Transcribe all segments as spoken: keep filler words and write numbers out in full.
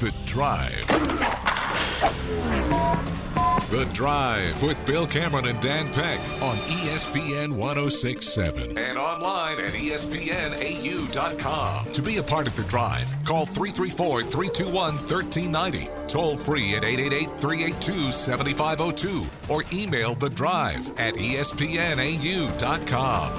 The Drive. The Drive with Bill Cameron and Dan Peck on E S P N one oh six point seven and online at E S P N A U dot com. To be a part of The Drive, call three three four, three two one, one three nine zero, toll free at eight eight eight, three eight two, seven five zero two, or email The Drive at E S P N A U dot com.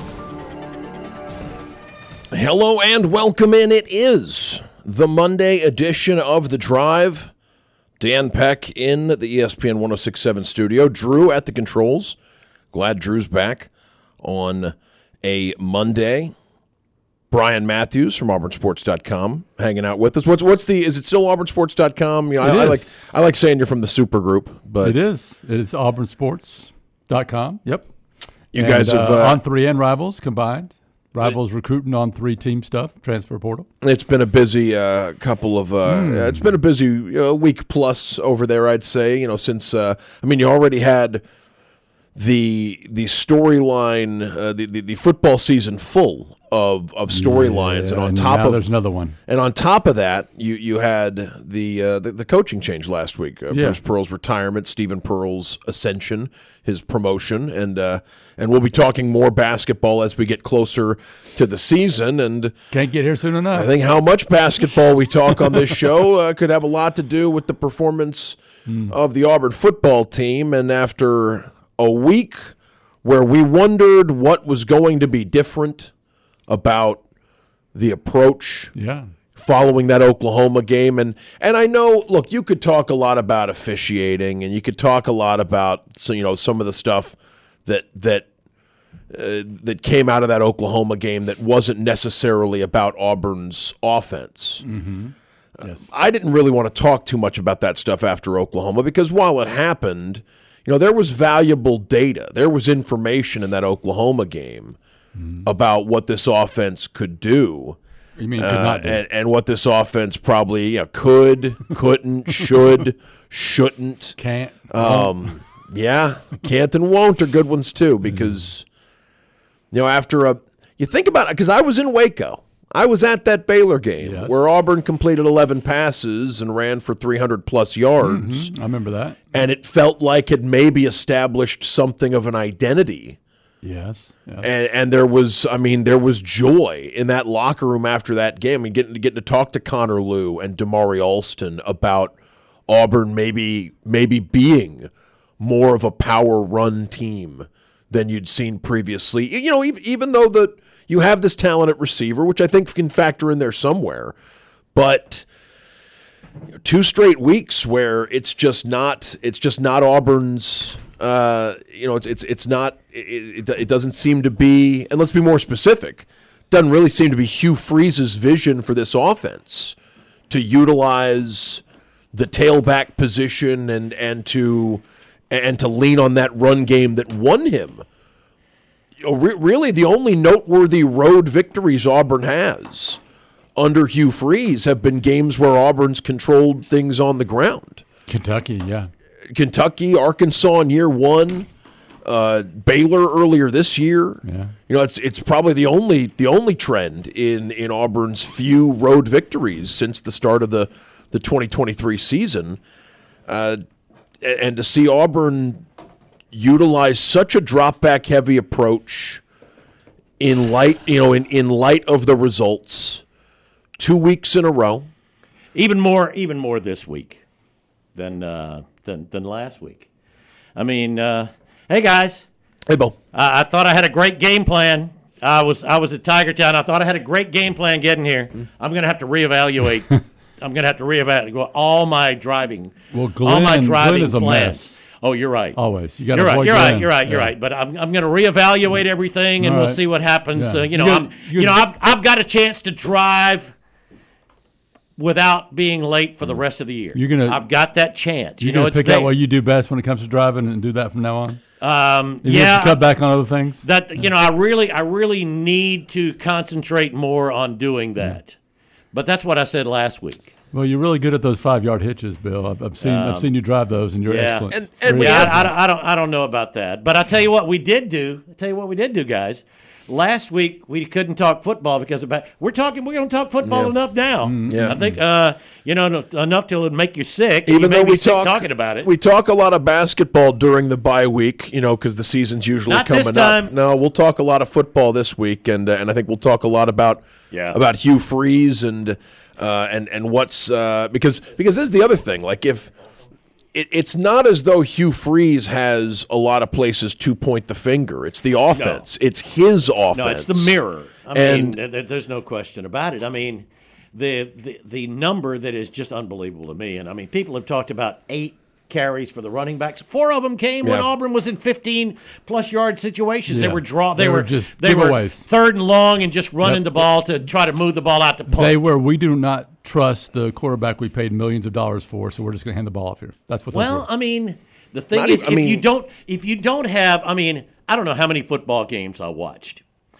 Hello and welcome in. It is the Monday edition of The Drive. Dan Peck in the E S P N one oh six point seven studio. Drew at the controls. Glad Drew's back on a Monday. Brian Matthews from Auburn Sports dot com hanging out with us. What's what's the? Is it still Auburn Sports dot com? You know, I, I like I like saying you're from the super group, but it is. It is Auburn Sports dot com. Yep. You and, guys have uh, uh, on three and Rivals combined. Rivals recruiting on three team stuff, transfer portal. It's been a busy uh, couple of. Uh, mm. It's been a busy you know, week plus over there, I'd say. You know, since uh, I mean, you already had the the storyline, uh, the, the the football season full of of storylines, yeah, and on and top now of there's another one. And on top of that, you you had the uh, the, the coaching change last week. Uh, yeah. Bruce Pearl's retirement, Stephen Pearl's ascension, his promotion, and uh, and we'll be talking more basketball as we get closer to the season. And can't get here soon enough. I think how much basketball we talk on this show uh, could have a lot to do with the performance mm. of the Auburn football team. And after a week where we wondered what was going to be different about the approach yeah. following that Oklahoma game. And and I know, look, you could talk a lot about officiating, and you could talk a lot about so you know some of the stuff that that uh, that came out of that Oklahoma game that wasn't necessarily about Auburn's offense. Mm-hmm. Yes. I didn't really want to talk too much about that stuff after Oklahoma because while it happened, you know, there was valuable data. There was information in that Oklahoma game mm-hmm. about what this offense could do. You mean could uh, not do. And, and what this offense probably you know, could, couldn't, should, shouldn't. Can't. Um, yeah, can't and won't are good ones too because, you know, after a – you think about it because I was in Waco. I was at that Baylor game yes. where Auburn completed eleven passes and ran for three hundred plus yards. Mm-hmm. I remember that. And it felt like it maybe established something of an identity. Yes. yes. And and there was, I mean, there was joy in that locker room after that game. I mean, getting, getting to talk to Connor Lew and Damari Alston about Auburn maybe maybe being more of a power run team than you'd seen previously. You know, even, even though the you have this talent at receiver, which I think can factor in there somewhere, but two straight weeks where it's just not it's just not Auburn's. Uh, you know, it's it's it's not. It, it, it doesn't seem to be. And let's be more specific. Doesn't really seem to be Hugh Freeze's vision for this offense to utilize the tailback position and and to and to lean on that run game that won him. Really, the only noteworthy road victories Auburn has under Hugh Freeze have been games where Auburn's controlled things on the ground. Kentucky, yeah. Kentucky, Arkansas in year one, uh, Baylor earlier this year. Yeah. You know, it's it's probably the only the only trend in, in Auburn's few road victories since the start of the, the twenty twenty-three season. Uh, and to see Auburn utilize such a drop back heavy approach in light, you know, in, in light of the results, two weeks in a row. Even more, even more this week than uh, than than last week. I mean, uh, hey guys, hey Bo, uh, I thought I had a great game plan. I was I was at Tiger Town. I thought I had a great game plan getting here. I'm gonna have to reevaluate. I'm gonna have to reevaluate all my driving. Well, Glenn, all my driving Glenn is a plans. mess. Oh, you're right. Always. You got you're to right. avoid You're Glenn. right. You're right. You're yeah. right. But I'm I'm going to reevaluate everything, and All we'll right. see what happens. Yeah. Uh, you know, You're, I'm, you're, you know, I've I've got a chance to drive without being late for the rest of the year. You're gonna. I've got that chance. You're You know, gonna it's pick there. out what you do best when it comes to driving, and do that from now on. Um, You're yeah, gonna cut back on other things. That you know, I really, I really need to concentrate more on doing that. But that's what I said last week. Well, you're really good at those five-yard hitches, Bill. I've, I've seen Um, I've seen you drive those, and you're yeah. excellent. And, and Very we Yeah, have, I, I, don't, I don't, I don't know about that. But I tell you what, we did do. I tell you what, we did do, guys. last week we couldn't talk football because about we're talking we're going to talk football Yeah. enough now. Yeah. I think uh, you know no- enough till it make you sick. Even you may though be we sick talk talking about it. we talk a lot of basketball during the bye week, you know, because the season's usually Not coming this time. up. No, we'll talk a lot of football this week, and uh, and I think we'll talk a lot about Yeah. about Hugh Freeze and uh, and and what's uh, because because this is the other thing. Like if it, it's not as though Hugh Freeze has a lot of places to point the finger. It's the offense. It's his offense. No, it's the mirror. I And- mean, th- there's no question about it. I mean, the, the the number that is just unbelievable to me. And I mean, people have talked about eight carries for the running backs. Four of them came when Yeah. Auburn was in fifteen plus yard situations. They Yeah. were draw. They, They were, were just they were giveaways. third and long and just running Yep. the ball to try to move the ball out to punt. They were. We do not trust the quarterback we paid millions of dollars for, so we're just going to hand the ball off here. That's what. those Well, were. I mean, the thing Not is, even- I if mean- you don't, if you don't have, I mean, I don't know how many football games I watched,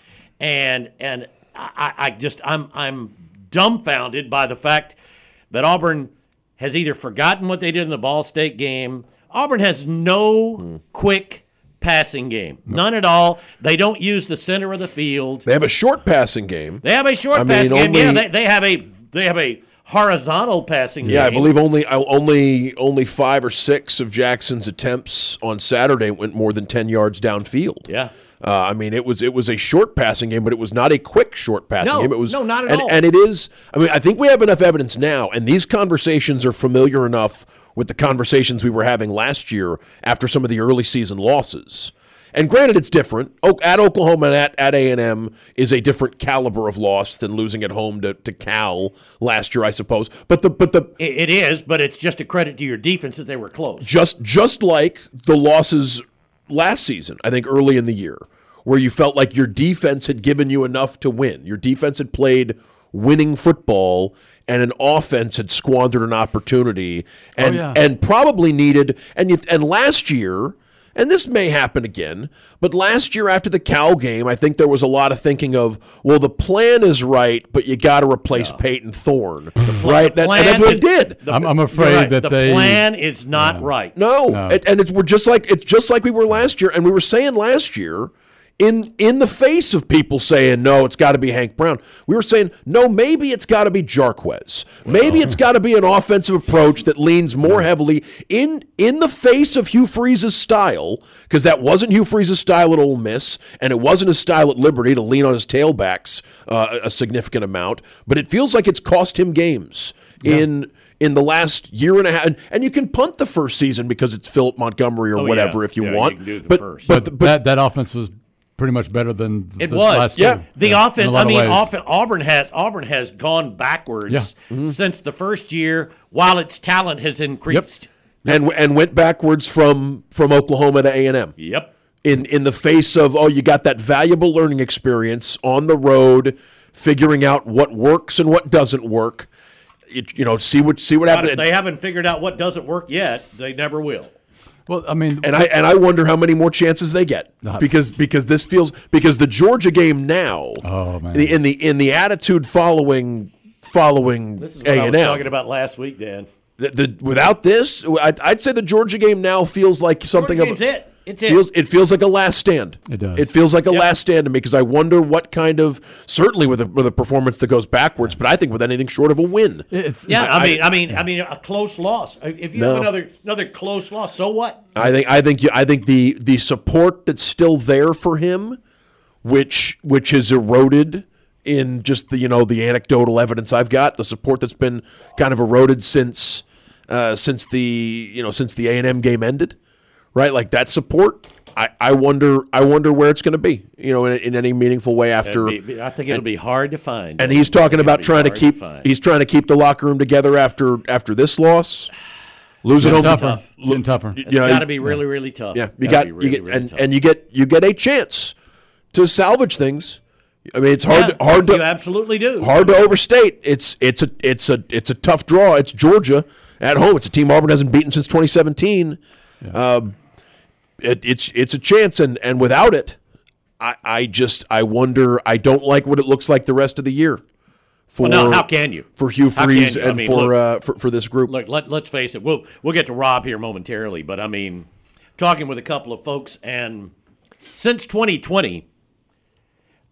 and and I, I just I'm I'm dumbfounded by the fact that Auburn has either forgotten what they did in the Ball State game. Auburn has no quick passing game, none at all. They don't use the center of the field. They have a short passing game. They have a short I mean, pass game. Yeah, only- they, they have a they have a horizontal passing Yeah, I game. believe only uh, only only five or six of Jackson's attempts on Saturday went more than ten yards downfield. Yeah. Uh, I mean, it was it was a short passing game, but it was not a quick short passing No, game. It was no, not at and, all. And it is. I mean, I think we have enough evidence now, and these conversations are familiar enough with the conversations we were having last year after some of the early season losses. And granted, it's different. O- At Oklahoma and at, at A and M is a different caliber of loss than losing at home to, to Cal last year, I suppose. But the but the It, it is, but it's just a credit to your defense that they were close. just just like the losses last season, I think early in the year, where you felt like your defense had given you enough to win. Your defense had played winning football, and an offense had squandered an opportunity, and Oh, yeah. and probably needed. And you, and last year, and this may happen again, but last year after the Cal game, I think there was a lot of thinking of, well, the plan is right, but you got to replace Peyton Thorne, right? That, and that's what is- it did. the- I'm- I'm you're afraid right. that the they- plan is not right. No, No. And, and it's we're just like it's just like we were last year, and we were saying last year, in in the face of people saying no, it's got to be Hank Brown. We were saying no, maybe it's got to be Jarquez. Maybe it's got to be an offensive approach that leans more heavily in in the face of Hugh Freeze's style, because that wasn't Hugh Freeze's style at Ole Miss, and it wasn't his style at Liberty to lean on his tailbacks uh, a significant amount. But it feels like it's cost him games in. In the last year and a half, and, and you can punt the first season because it's Philip Montgomery or Oh, whatever yeah. if you Yeah, you want. can do the but, first. but but, but that that offense was pretty much better than It the was. last Yeah. year. The in a offense. lot I of mean, ways. offen- Auburn has Auburn has gone backwards Yeah. Mm-hmm. since the first year, while its talent has increased. and and went backwards from from Oklahoma to A and M. Yep. In in the face of oh, you got that valuable learning experience on the road, figuring out what works and what doesn't work. It, you know, see what see what But happens. if they haven't figured out what doesn't work yet, they never will. Well, I mean, And I and I wonder how many more chances they get Not- because because this feels because the Georgia game now. Oh, man. the- In the in the attitude following following This is what A I and was M. talking about last week, Dan. The, the, without this, I'd, I'd say the Georgia game now feels like something Georgia of game's it. It's it. feels it feels like a last stand. It does. It feels like a Yep. last stand to me because I wonder what kind of certainly with a, with a performance that goes backwards, but I think with anything short of a win. it's Yeah, I, I- mean, I mean, I mean, a close loss. If you No. have another another close loss, so what? I think I think you, I think the the support that's still there for him, which which has eroded in just the you know the anecdotal evidence I've got, the support that's been kind of eroded since uh, since the you know since the A and M game ended, right? Like that support. I, I wonder I wonder where it's going to be, you know, in, in any meaningful way after. It'd be- I think it'll be hard to find. And he's talking It'll about be trying to hard keep find. he's trying to keep the locker room together after after this loss. Losing getting home, tougher. Getting tougher. you It's know, got to be really, really tough. yeah, you Gotta got be you really, get really and, tough. and you get you get a chance to salvage things. I mean, it's hard Yeah, hard you to absolutely do. hard to overstate. It's it's a it's a it's a tough draw. It's Georgia at home. It's a team Auburn hasn't beaten since twenty seventeen. Um, it, it's it's a chance, and and without it, I I just I wonder. I don't like what it looks like the rest of the year. For Well, no, how can you? for Hugh How can Freeze you? I and mean, for look- uh, for for this group? Look, let, let's face it. We'll we'll get to Rob here momentarily, but I mean, talking with a couple of folks, and since twenty twenty,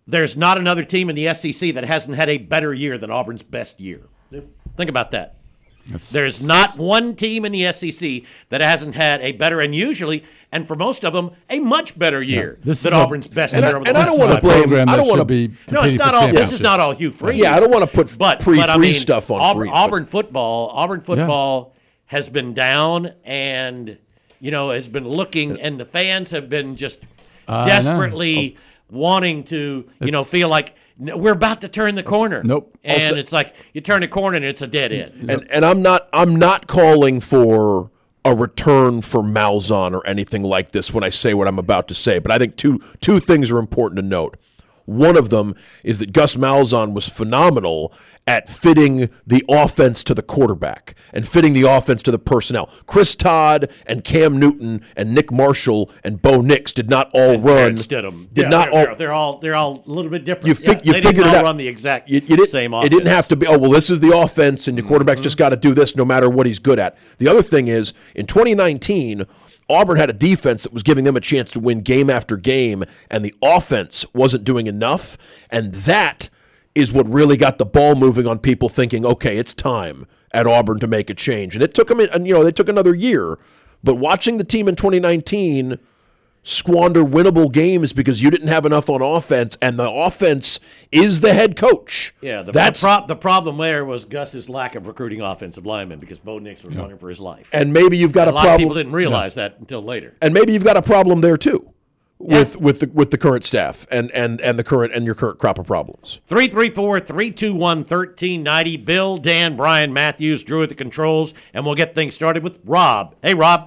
there's not another team in the S E C that hasn't had a better year than Auburn's best year. Think about that. That's, There's not one team in the S E C that hasn't had a better, and usually, and for most of them, a much better year Yeah, this than is a- Auburn's best and year. I- over the and I last don't wanna five blame- years. program I that don't wanna- should be No, it's competing not for all. This is championship. not all Hugh Freeze. Yeah, I don't want to put But pre but, I free mean, stuff on Auburn, free. but- Auburn football. Auburn football has been down, and you know has been looking, and the fans have been just I know. desperately wanting to, you know, It's- feel like n- we're about to turn the corner. Nope. And Also- it's like you turn the corner and it's a dead end. And and I'm not I'm not calling for a return for Malzahn or anything like this when I say what I'm about to say, but I think two two things are important to note. One of them is that Gus Malzahn was phenomenal at fitting the offense to the quarterback and fitting the offense to the personnel. Chris Todd and Cam Newton and Nick Marshall and Bo Nix did not all run. Stidham. Did Yeah, not they're, all. they're, they're all they're all a little bit different. You, fig- Yeah, you they figured didn't it all out. run the exact you, you didn't, same It offense. didn't have to be, oh, well, this is the offense, and your quarterback's Mm-hmm. just got to do this no matter what he's good at. The other thing is, in twenty nineteen, Auburn had a defense that was giving them a chance to win game after game, and the offense wasn't doing enough, and that is what really got the ball moving on people thinking, okay, it's time at Auburn to make a change. And it took them, and you know, they took another year. But watching the team in twenty nineteen squander winnable games because you didn't have enough on offense, and the offense is the head coach. Yeah, the, that's the, pro- the problem there was Gus's lack of recruiting offensive linemen because Bo Nix was running for his life. and maybe you've got a a, lot of problem. people didn't realize that until later. and maybe you've got a problem there too, with Yeah. with the with the current staff and and and the current and your current crop of problems. three three four, three two one, one three nine zero. Bill, Dan, Brian, Matthews, Drew at the controls, and we'll get things started with Rob. Hey, Rob.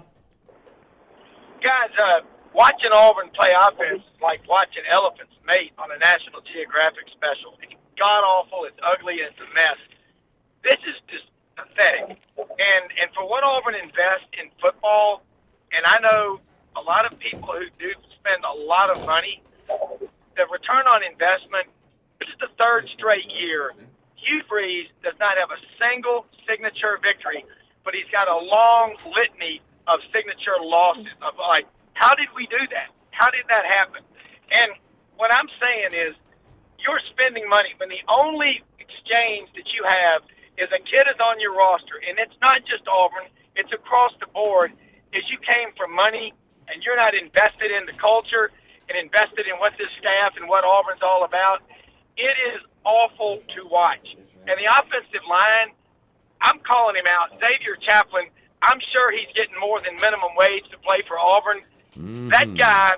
Guys, uh, watching Auburn play offense is like watching elephants mate on a National Geographic special. It's god-awful, it's ugly, it's a mess. This is just pathetic. And and for what Auburn invests in football, and I know a lot of people who do spend a lot of money, the return on investment, this is the third straight year. Hugh Freeze does not have a single signature victory, but he's got a long litany of signature losses. Of like, how did we do that? How did that happen? And what I'm saying is, you're spending money when the only exchange that you have is a kid is on your roster, and it's not just Auburn, it's across the board, is you came for money and you're not invested in the culture and invested in what this staff and what Auburn's all about. It is awful to watch. And the offensive line, I'm calling him out. Xavier Chaplin, I'm sure he's getting more than minimum wage to play for Auburn. Mm-hmm. That guy,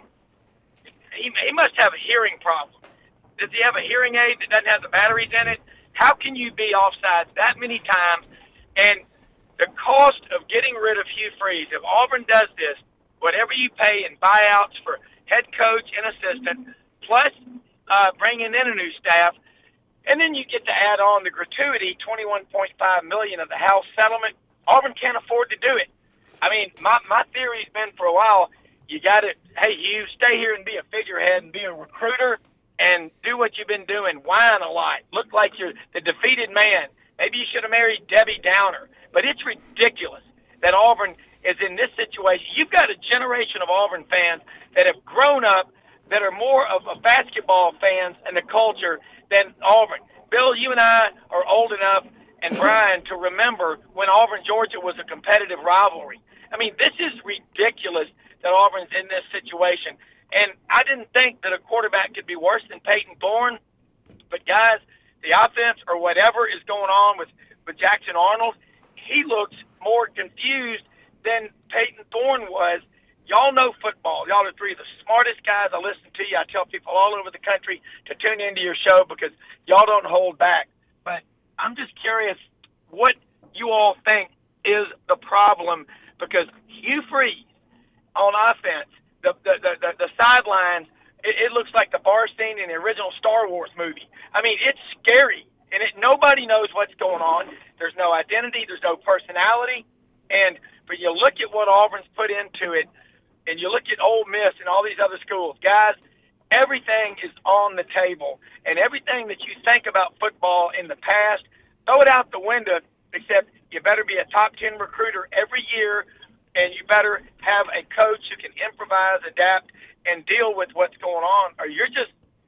he, he must have a hearing problem. Does he have a hearing aid that doesn't have the batteries in it? How can you be offsides that many times? And the cost of getting rid of Hugh Freeze, if Auburn does this, whatever you pay in buyouts for head coach and assistant, plus uh, bringing in a new staff, and then you get to add on the gratuity, twenty-one point five million dollars of the House settlement. Auburn can't afford to do it. I mean, my, my theory's been for a while, you got to, hey, Hugh, stay here and be a figurehead and be a recruiter and do what you've been doing. Whine a lot. Look like you're the defeated man. Maybe you should have married Debbie Downer. But it's ridiculous that Auburn is in this situation. You've got a generation of Auburn fans that have grown up that are more of a basketball fans and the culture than Auburn. Bill, you and I are old enough, and Brian, to remember when Auburn, Georgia was a competitive rivalry. I mean, this is ridiculous that Auburn's in this situation. And I didn't think that a quarterback could be worse than Peyton Thorne. But, guys, the offense or whatever is going on with, with Jackson Arnold, he looks more confused than Peyton Thorne was. Y'all know football. Y'all are three of the smartest guys. I listen to you. I tell people all over the country to tune into your show because y'all don't hold back. But I'm just curious what you all think is the problem, because Hugh Freeze on offense, the the the, the, the sidelines, it, it looks like the bar scene in the original Star Wars movie. I mean, it's scary, and it, nobody knows what's going on. There's no identity. There's no personality. And but you look at what Auburn's put into it, and you look at Ole Miss and all these other schools, guys, everything is on the table. And everything that you think about football in the past, throw it out the window, except you better be a top ten recruiter every year, and you better have a coach who can improvise, adapt, and deal with what's going on, or you're just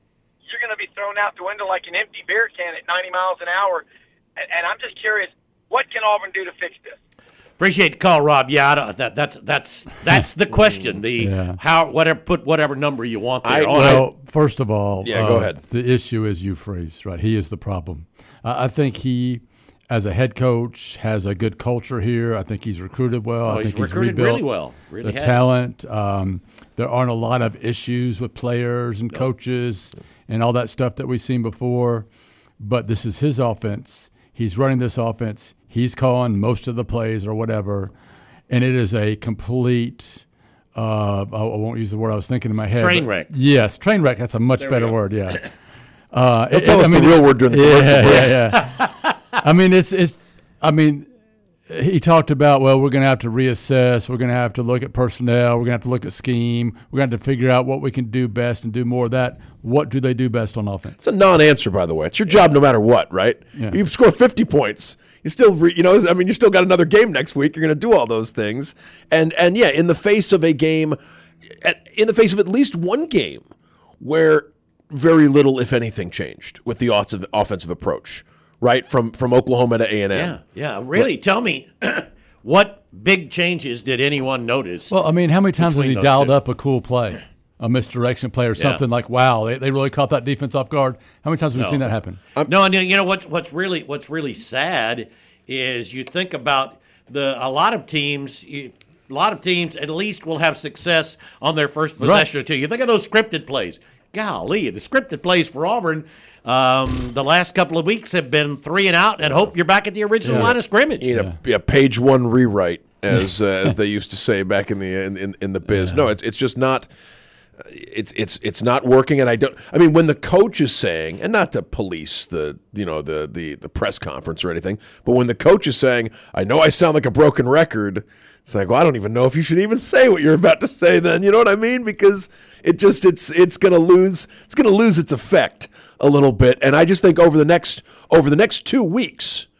you're going to be thrown out the window like an empty beer can at ninety miles an hour. And, and I'm just curious, what can Auburn do to fix this? Appreciate the call, Rob. Yeah, I don't, that, that's that's that's the question. The Yeah. how whatever put whatever number you want there. I- on it. Well, first of all, Yeah, go uh, ahead. The issue is Euphrates, right? He is the problem. Uh, I think he, as a head coach, has a good culture here. I think he's recruited well. Oh, I he's think recruited rebuilt really well. Really the has. talent. Um, there aren't a lot of issues with players and coaches and all that stuff that we've seen before. But this is his offense. He's running this offense. He's calling most of the plays or whatever. And it is a complete, uh, I I won't use the word I was thinking in my head. Train but- wreck. Yes, train wreck. That's a much There we better go. word, yeah. Uh, He'll it- tell it- us I mean, the real word during the commercial yeah, break. yeah, yeah. I mean, it's, it's, I mean, he talked about, well, we're going to have to reassess. We're going to have to look at personnel. We're going to have to look at scheme. We're going to have to figure out what we can do best and do more of that. What do they do best on offense? It's a non-answer, by the way. It's your job no matter what, right? Yeah. You score fifty points. You still, re, you know, I mean, you still got another game next week. You're going to do all those things, and and yeah, in the face of a game, at, in the face of at least one game where very little, if anything, changed with the offensive offensive approach, right? From from Oklahoma to A and M. Yeah, yeah. Really, tell me, what big changes did anyone notice? Well, I mean, how many times has Between he those dialed two. up a cool play, a misdirection play, or something like, wow, they, they really caught that defense off guard? How many times have we No. seen that happen? No, and you know what's what's really what's really sad is you think about the a lot of teams. You, a lot of teams at least will have success on their first possession or two. You think of those scripted plays. Golly, the scripted plays for Auburn um, the last couple of weeks have been three and out, and hope you're back at the original line of scrimmage. You know, yeah, page one rewrite, as uh, as they used to say back in the in, in, in the biz. No, it's it's just not. It's it's it's not working, and I don't. I mean, when the coach is saying, and not to police the you know the the the press conference or anything, but when the coach is saying, "I know I sound like a broken record," it's like, well, I don't even know if you should even say what you're about to say. Then you know what I mean? Because it just it's it's gonna lose it's gonna lose its effect a little bit, and I just think over the next over the next two weeks,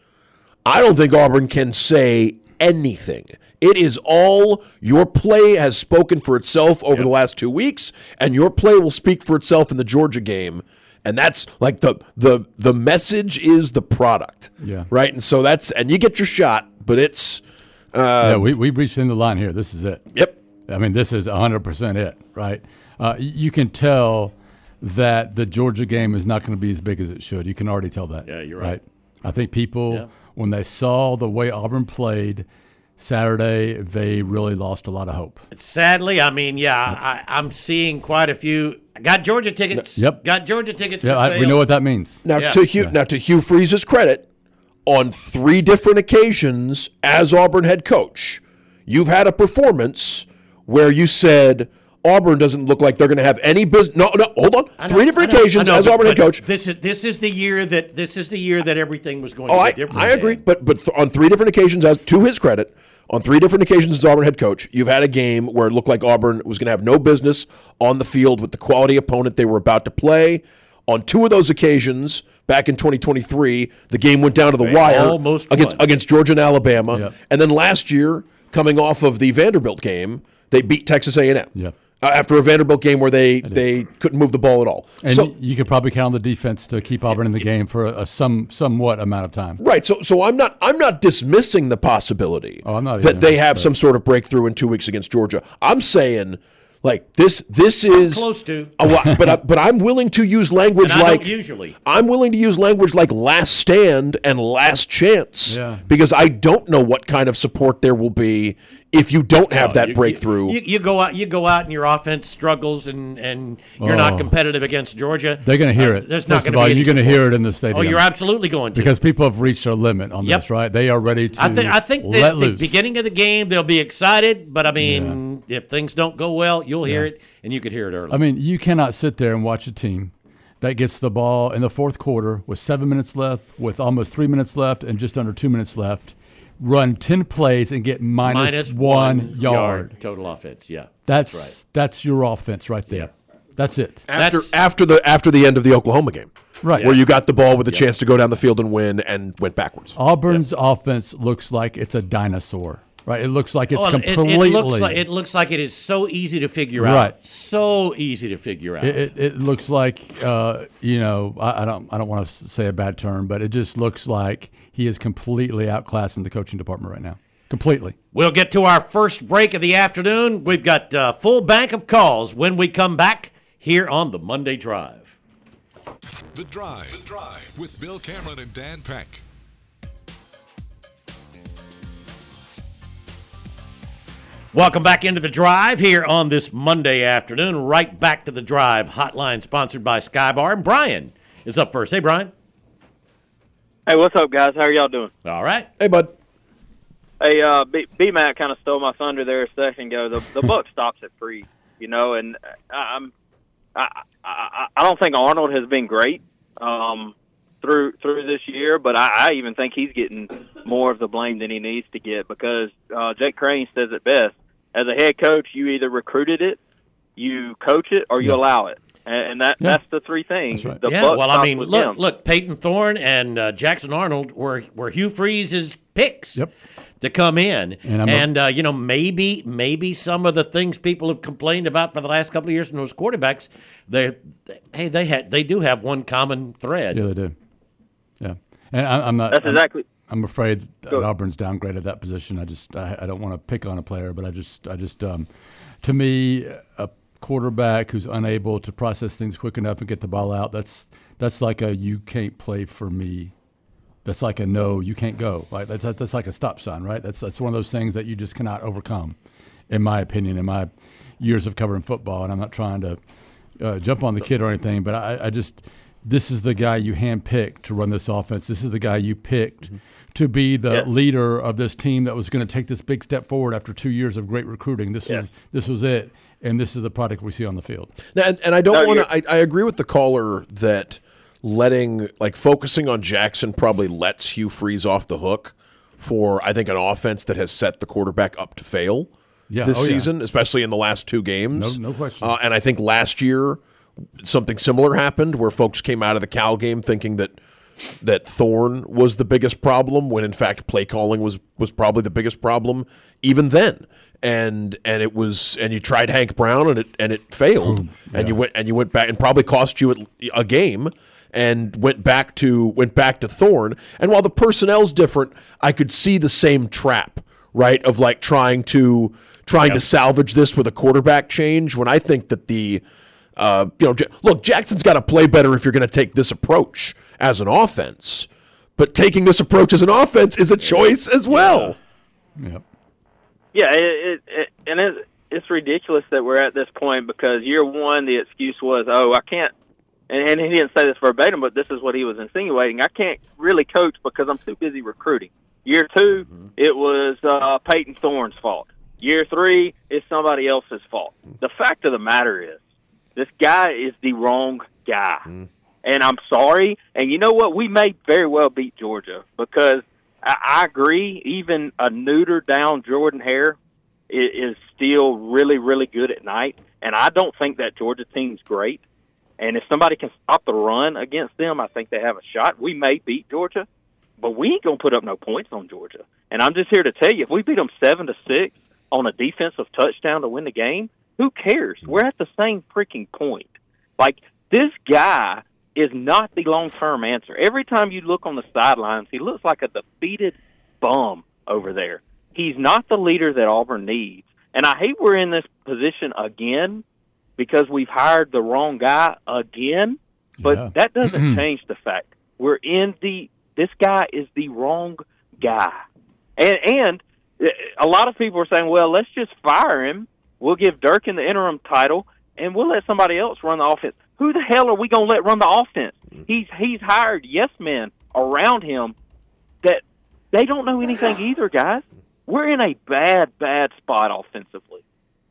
I don't think Auburn can say anything. It is all your play has spoken for itself over the last two weeks, and your play will speak for itself in the Georgia game. And that's like the the the message is the product. Yeah. Right. And so that's and you get your shot, but it's yeah, we we reached in the line here. This is it. yep. I mean, this is one hundred percent it, right? Uh, y- you can tell that the Georgia game is not going to be as big as it should. You can already tell that. Yeah, you're right. I think people, Yeah. when they saw the way Auburn played Saturday, they really lost a lot of hope. Sadly, I mean, yeah, I, I'm seeing quite a few. Got Georgia tickets. Yep. Got Georgia tickets Yeah, for I, sale. we know what that means. Now Yeah. to Hugh now to Hugh Freeze's credit, on three different occasions as Auburn head coach, you've had a performance where you said Auburn doesn't look like they're going to have any business. No, no, hold on. I know, Three different I know, occasions I know, as but- Auburn head but coach. This is this is the year that this is the year that everything was going Oh, to I, be different. I agree, Dan. but but th- on three different occasions, as to his credit, on three different occasions as Auburn head coach, you've had a game where it looked like Auburn was going to have no business on the field with the quality opponent they were about to play. On two of those occasions, back in twenty twenty-three, the game went down to the They wire almost against won. against Georgia and Alabama. Yep. And then last year, coming off of the Vanderbilt game, they beat Texas A and M. Yep. Uh, after a Vanderbilt game where they, they couldn't move the ball at all. And so y- you could probably count on the defense to keep Auburn in the game for a, a some somewhat amount of time. Right, so so I'm not I'm not dismissing the possibility Oh, I'm not that either, they have but- some sort of breakthrough in two weeks against Georgia. I'm saying like this this is close to. a lot, but I, but I'm willing to use language And I like don't usually. I'm willing to use language like last stand and last chance Yeah. because I don't know what kind of support there will be if you don't have that You- breakthrough. You, you go out. You go out, and your offense struggles, and, and you're not Oh. competitive against Georgia. They're going to hear Uh, it. There's not First going of all, to be. you're any going to hear support. it in the stadium. Oh, you're absolutely going to. because people have reached their limit on Yep. this, right? They are ready to I think I think let that the loose. beginning of the game they'll be excited, but I mean, if things don't go well, you'll hear it, and you could hear it early. I mean, you cannot sit there and watch a team that gets the ball in the fourth quarter with seven minutes left, with almost three minutes left, and just under two minutes left, run ten plays and get minus Minus one, yard. total offense. Yeah, That's right. that's your offense right there. Yep. That's it. after That's- after the after the end of the Oklahoma game. Right. Where you got the ball with a chance to go down the field and win and went backwards. Auburn's offense looks like it's a dinosaur. Right, it looks like it's Well, it- completely. It, looks like it looks like it is so easy to figure out. Right. So easy to figure out. It, it, it looks like uh, you know I, I don't I don't want to say a bad term, but it just looks like he is completely outclassing the coaching department right now. Completely. We'll get to our first break of the afternoon. We've got a full bank of calls when we come back here on the Monday Drive. The Drive. The Drive with Bill Cameron and Dan Peck. Welcome back into the Drive here on this Monday afternoon. Right back to the Drive hotline sponsored by Skybar. And Brian is up first. Hey, Brian. Hey, what's up, guys? How are y'all doing? All right. Hey, bud. Hey, uh, B- B-Mac kind of stole my thunder there a second ago. The, the buck stops at three, you know, and I'm, I, I, I don't think Arnold has been great um, through through this year, but I, I even think he's getting more of the blame than he needs to get because uh, Jake Crane says it best. As a head coach, you either recruited it, you coach it, or you Yeah. allow it. And that Yeah. that's the three things. That's right. The Yeah, buck well, I stops mean, with look, them. look, Peyton Thorne and uh, Jackson Arnold were were Hugh Freeze's picks Yep. to come in, And I'm and, a- uh, you know, maybe maybe some of the things people have complained about for the last couple of years from those quarterbacks, they, they hey, they had they do have one common thread. Yeah, they do. Yeah, and I, I'm not. That's I'm- exactly. I'm afraid that Go. Auburn's downgraded that position. I just I, I don't want to pick on a player, but I just I just um, to me a quarterback who's unable to process things quick enough and get the ball out, that's that's like a you can't play for me. That's like a no, you can't go. Like that's that's like a stop sign, right? That's that's one of those things that you just cannot overcome, in my opinion, in my years of covering football. And I'm not trying to uh, jump on the kid or anything, but I, I just this is the guy you handpicked to run this offense. This is the guy you picked mm-hmm. to be the Yeah. leader of this team that was going to take this big step forward after two years of great recruiting. This Yeah. was this was it, and this is the product we see on the field. Now, and, and I don't No, want to. you're- I, I agree with the caller that letting, like, focusing on Jackson probably lets Hugh Freeze off the hook for, I think, an offense that has set the quarterback up to fail Yeah, this oh, yeah. season, especially in the last two games. No- no question. Uh, and I think last year something similar happened where folks came out of the Cal game thinking that that Thorne was the biggest problem when in fact play calling was was probably the biggest problem even then. And and it was and you tried Hank Brown and it and it failed. Boom. And Yeah. you went and you went back and probably cost you a game and went back to went back to Thorne. And while the personnel's different, I could see the same trap, right? Of like trying to trying to salvage this with a quarterback change when I think that the uh, you know, J- look, Jackson's got to play better if you're going to take this approach as an offense. But taking this approach as an offense is a choice as well. Yep. Yeah, it, it, it and it, it's ridiculous that we're at this point because year one the excuse was, oh, I can't, and, and he didn't say this verbatim, but this is what he was insinuating. I can't really coach because I'm too busy recruiting. Year two, mm-hmm. it was uh, Peyton Thorne's fault. Year three, it's somebody else's fault. The fact of the matter is, this guy is the wrong guy. Mm. And I'm sorry. And you know what? We may very well beat Georgia because I, I agree, even a neutered down Jordan Hare is, is still really, really good at night. And I don't think that Georgia team's great. And if somebody can stop the run against them, I think they have a shot. We may beat Georgia, but we ain't going to put up no points on Georgia. And I'm just here to tell you, if we beat them seven to six on a defensive touchdown to win the game, who cares? We're at the same freaking point. Like, this guy is not the long-term answer. Every time you look on the sidelines, he looks like a defeated bum over there. He's not the leader that Auburn needs. And I hate we're in this position again because we've hired the wrong guy again, but Yeah. that doesn't change the fact we're in the – this guy is the wrong guy. And, and a lot of people are saying, well, let's just fire him. We'll give Durkin the interim title, and we'll let somebody else run the offense. Who the hell are we going to let run the offense? He's he's hired yes men around him that they don't know anything either, guys. We're in a bad, bad spot offensively.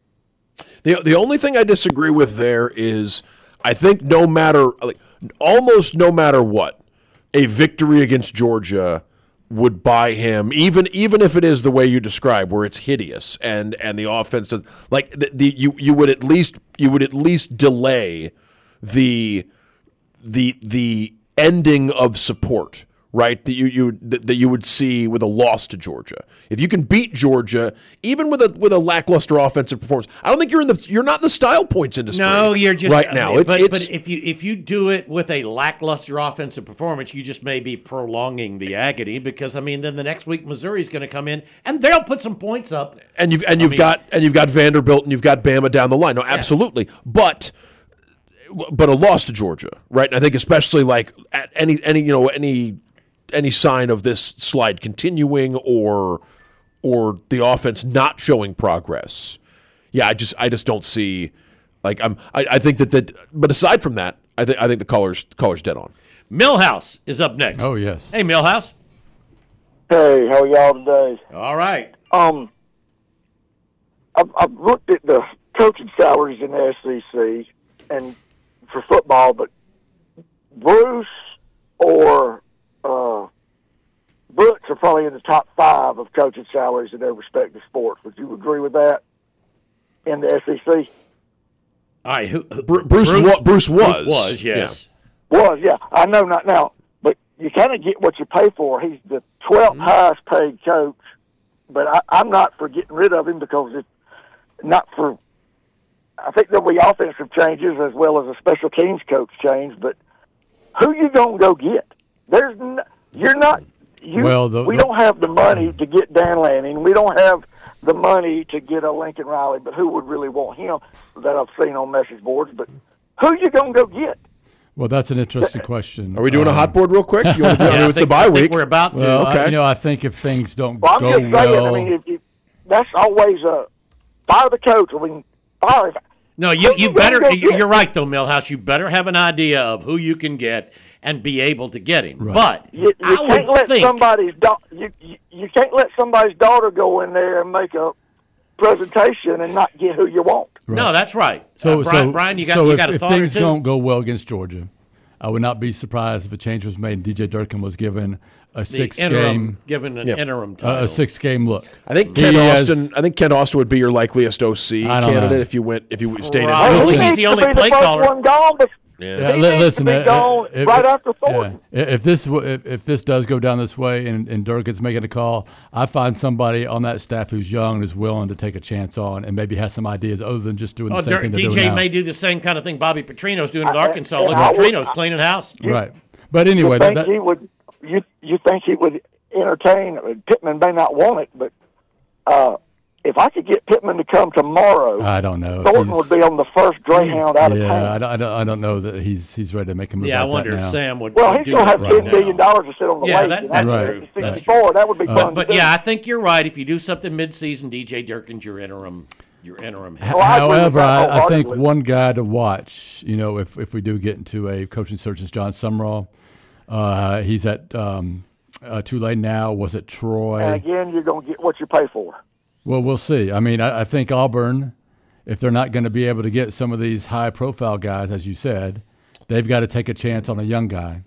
The the only thing I disagree with there is I think no matter like almost no matter what, a victory against Georgia would buy him, even even if it is the way you describe, where it's hideous and, and the offense does like the, the you you would at least you would at least delay the the the ending of support, right, that you you that, that you would see with a loss to Georgia. If you can beat Georgia, even with a with a lackluster offensive performance, I don't think you're in the you're not in the style points industry. No, you're just right now. I mean, it's, but, it's, but if you if you do it with a lackluster offensive performance, you just may be prolonging the agony because I mean, then the next week Missouri's going to come in and they'll put some points up. and you've and you've mean, got and you've got Vanderbilt and you've got Bama down the line. No, absolutely, but. But a loss to Georgia, right? And I think especially like at any any you know any any sign of this slide continuing or or the offense not showing progress. Yeah, I just I just don't see like I'm I, I think that that but aside from that, I think I think the caller's caller's dead on. Millhouse is up next. Oh, yes. Hey, Millhouse. Hey, how are y'all today? All right. Um, I've, I've looked at the coaching salaries in the S E C and for football, but Bruce or uh, Butch are probably in the top five of coaching salaries in their respective sports. Would you agree with that in the S E C? All right. Who, who, Bruce Bruce, wa- Bruce was Bruce was, yes. Was, yeah. I know not now, but you kind of get what you pay for. He's the twelfth mm-hmm. highest paid coach, but I, I'm not for getting rid of him because it's not for – I think there'll be offensive changes as well as a special teams coach change, but who you going to go get? There's no, You're not you, – well, the, we the, don't have the money to get Dan Lanning. We don't have the money to get a Lincoln Riley, but who would really want him that I've seen on message boards? But who you going to go get? Well, that's an interesting question. Are we doing um, a hot board real quick? You want to do Yeah, it? It's think, the bye I think week. we're about to. Well, Okay. I, you know, I think if things don't Well, I'm go just saying, well, I mean, if you, that's always a fire the coach. I mean, fire. No, you, Who you you better. gonna go You're get? right, though, Millhouse. You better have an idea of who you can get and be able to get him. Right. But You, you I can't would let think somebody's da- you, you you can't let somebody's daughter go in there and make a presentation and not get who you want. no, that's right. So, uh, Brian, so, Brian, you got so you if, got a if thought or things two? don't go well against Georgia, I would not be surprised if a change was made and D J Durkin was given a The six interim, game given an Yeah. interim uh, title. a six game look. I think He Ken has- Austin. I think Ken Austin would be your likeliest O C I don't candidate know. if you went if you stayed in. Right. Hey, Well, he he's needs the to only be play the first caller. one gone. But Yeah, he li- needs listen, to be uh, gone if- right if- after Thornton. yeah. If this w- if, if this does go down this way and, and Durkin's making a call, I find somebody on that staff who's young and is willing to take a chance on and maybe has some ideas other than just doing the Oh, same Dur- thing they're D J doing now. may do the same kind of thing Bobby Petrino's doing at I- Arkansas. and Look, I would- Petrino's cleaning house. Right. But anyway, you that, think that, he would? You you think he would entertain? Pittman may not want it, but uh, if I could get Pittman to come tomorrow, I don't know. if Thornton he's- would be on the first Greyhound out of yeah, I town. don't, I, don't, I don't know that he's he's ready to make a move Yeah, I like wonder that if now. Sam would, Well, would he's do going to that have right ten billion now. dollars to sit on the Yeah, lake. that- and that's after true. That's sixty-four, that would be fun. But to do. yeah, I think you're right. If you do something midseason, D J Durkin's your interim. Your interim. Well, I agree with However, that I, I think wholeheartedly. one guy to watch, you know, if if we do get into a coaching search is John Sumrall. Uh, he's at um, uh, Tulane now. Was at Troy. and again, you're going to get what you pay for. Well, we'll see. I mean, I, I think Auburn, if they're not going to be able to get some of these high-profile guys, as you said, they've got to take a chance on a young guy,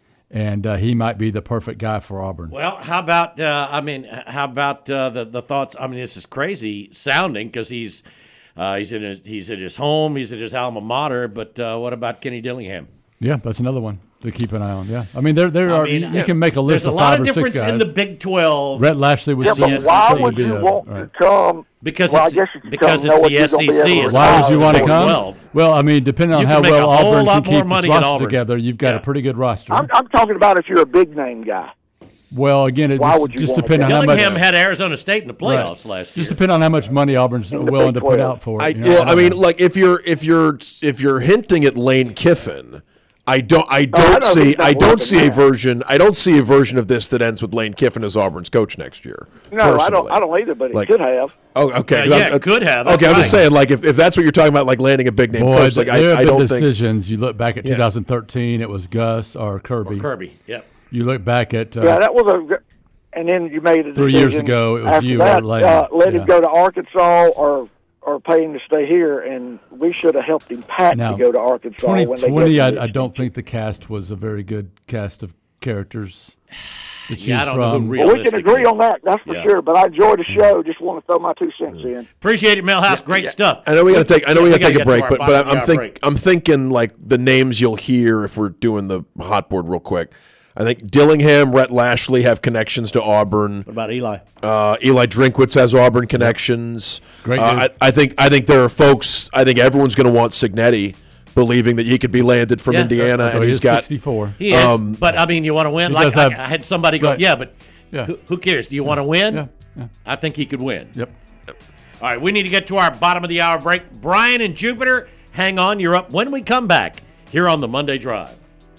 and uh, he might be the perfect guy for Auburn. Well, how about uh, I mean, how about uh, the the thoughts? I mean, this is crazy sounding because he's uh, he's in his, he's at his home, he's at his alma mater. But uh, what about Kenny Dillingham? Yeah, that's another one to keep an eye on. Yeah, I mean, there there I are mean, you, you can make a list There's of a lot five of or six difference guys. in the Big twelve. Rhett Lashley was Yeah, seen but as why something would to be you a- want right. to come? Because well, it's I guess you because come know it's what the you're gonna be S E C. able It's to Why do. would you want to Big come? twelve. Well, I mean, depending on You how can make well a whole Auburn lot can more keep money its in roster Auburn. together, you've got Yeah. a pretty good roster. I'm, I'm talking about if you're a big name guy. well, again, it Why just, would you just wanna depends on go? how much. Dillingham had Arizona State in the Right. playoffs last year. Just depending on how much money Auburn's the willing Big to put twelve. out for it. I, you know, well, I I don't mean, know. like if you're if you're if you're hinting at Lane Kiffin, I don't I I don't know see he's not I don't working see a now. version I don't see a version of this that ends with Lane Kiffin as Auburn's coach next year. No, I don't. personally. I don't either, but it Like- could have. Oh, okay. Yeah, 'cause yeah, I'm- it could have. Okay, That's I'm just right. saying, like, if, if that's what you're talking about, like landing a big name Boy, coach, like there I, have I been don't think. decisions. You look back at Yeah. twenty thirteen, it was Gus or Kirby. Kirby. Yep. You look back at uh, Yeah, that was a. gr- And then you made a Three years decision ago, it was after you or that, Lane. uh, let Yeah. him go to Arkansas or or pay him to stay here, and we should have helped him pack Now, to go to Arkansas. when they twenty twenty, get to I, I don't think the cast was a very good cast of characters to choose Yeah, I don't know who from. really- Well, we can agree on that, that's for Yeah. sure. But I enjoyed the show. Just want to throw my two cents in. Appreciate it, Millhouse. Great stuff. I know we got to take. I know Yeah, we got gotta to take a get to break, our but bottom but I'm hour think break. I'm thinking like the names you'll hear if we're doing the hot board real quick. I think Dillingham, Rhett Lashley have connections to Auburn. What about Eli? Uh, Eli Drinkwitz has Auburn connections. Great Uh, I, I think I think there are folks. I think everyone's going to want Signetti, believing that he could be landed from Yeah. Indiana, Oh, and he's he's got sixty-four. He is. Um, but, I mean, you want to win? he Like does I, have- I had somebody go, Right. yeah, but Yeah. who, who cares? Do you want to win? Yeah. Yeah. I think he could win. Yep. All right, we need to get to our bottom of the hour break. Brian and Jupiter, hang on. You're up when we come back here on the Monday Drive.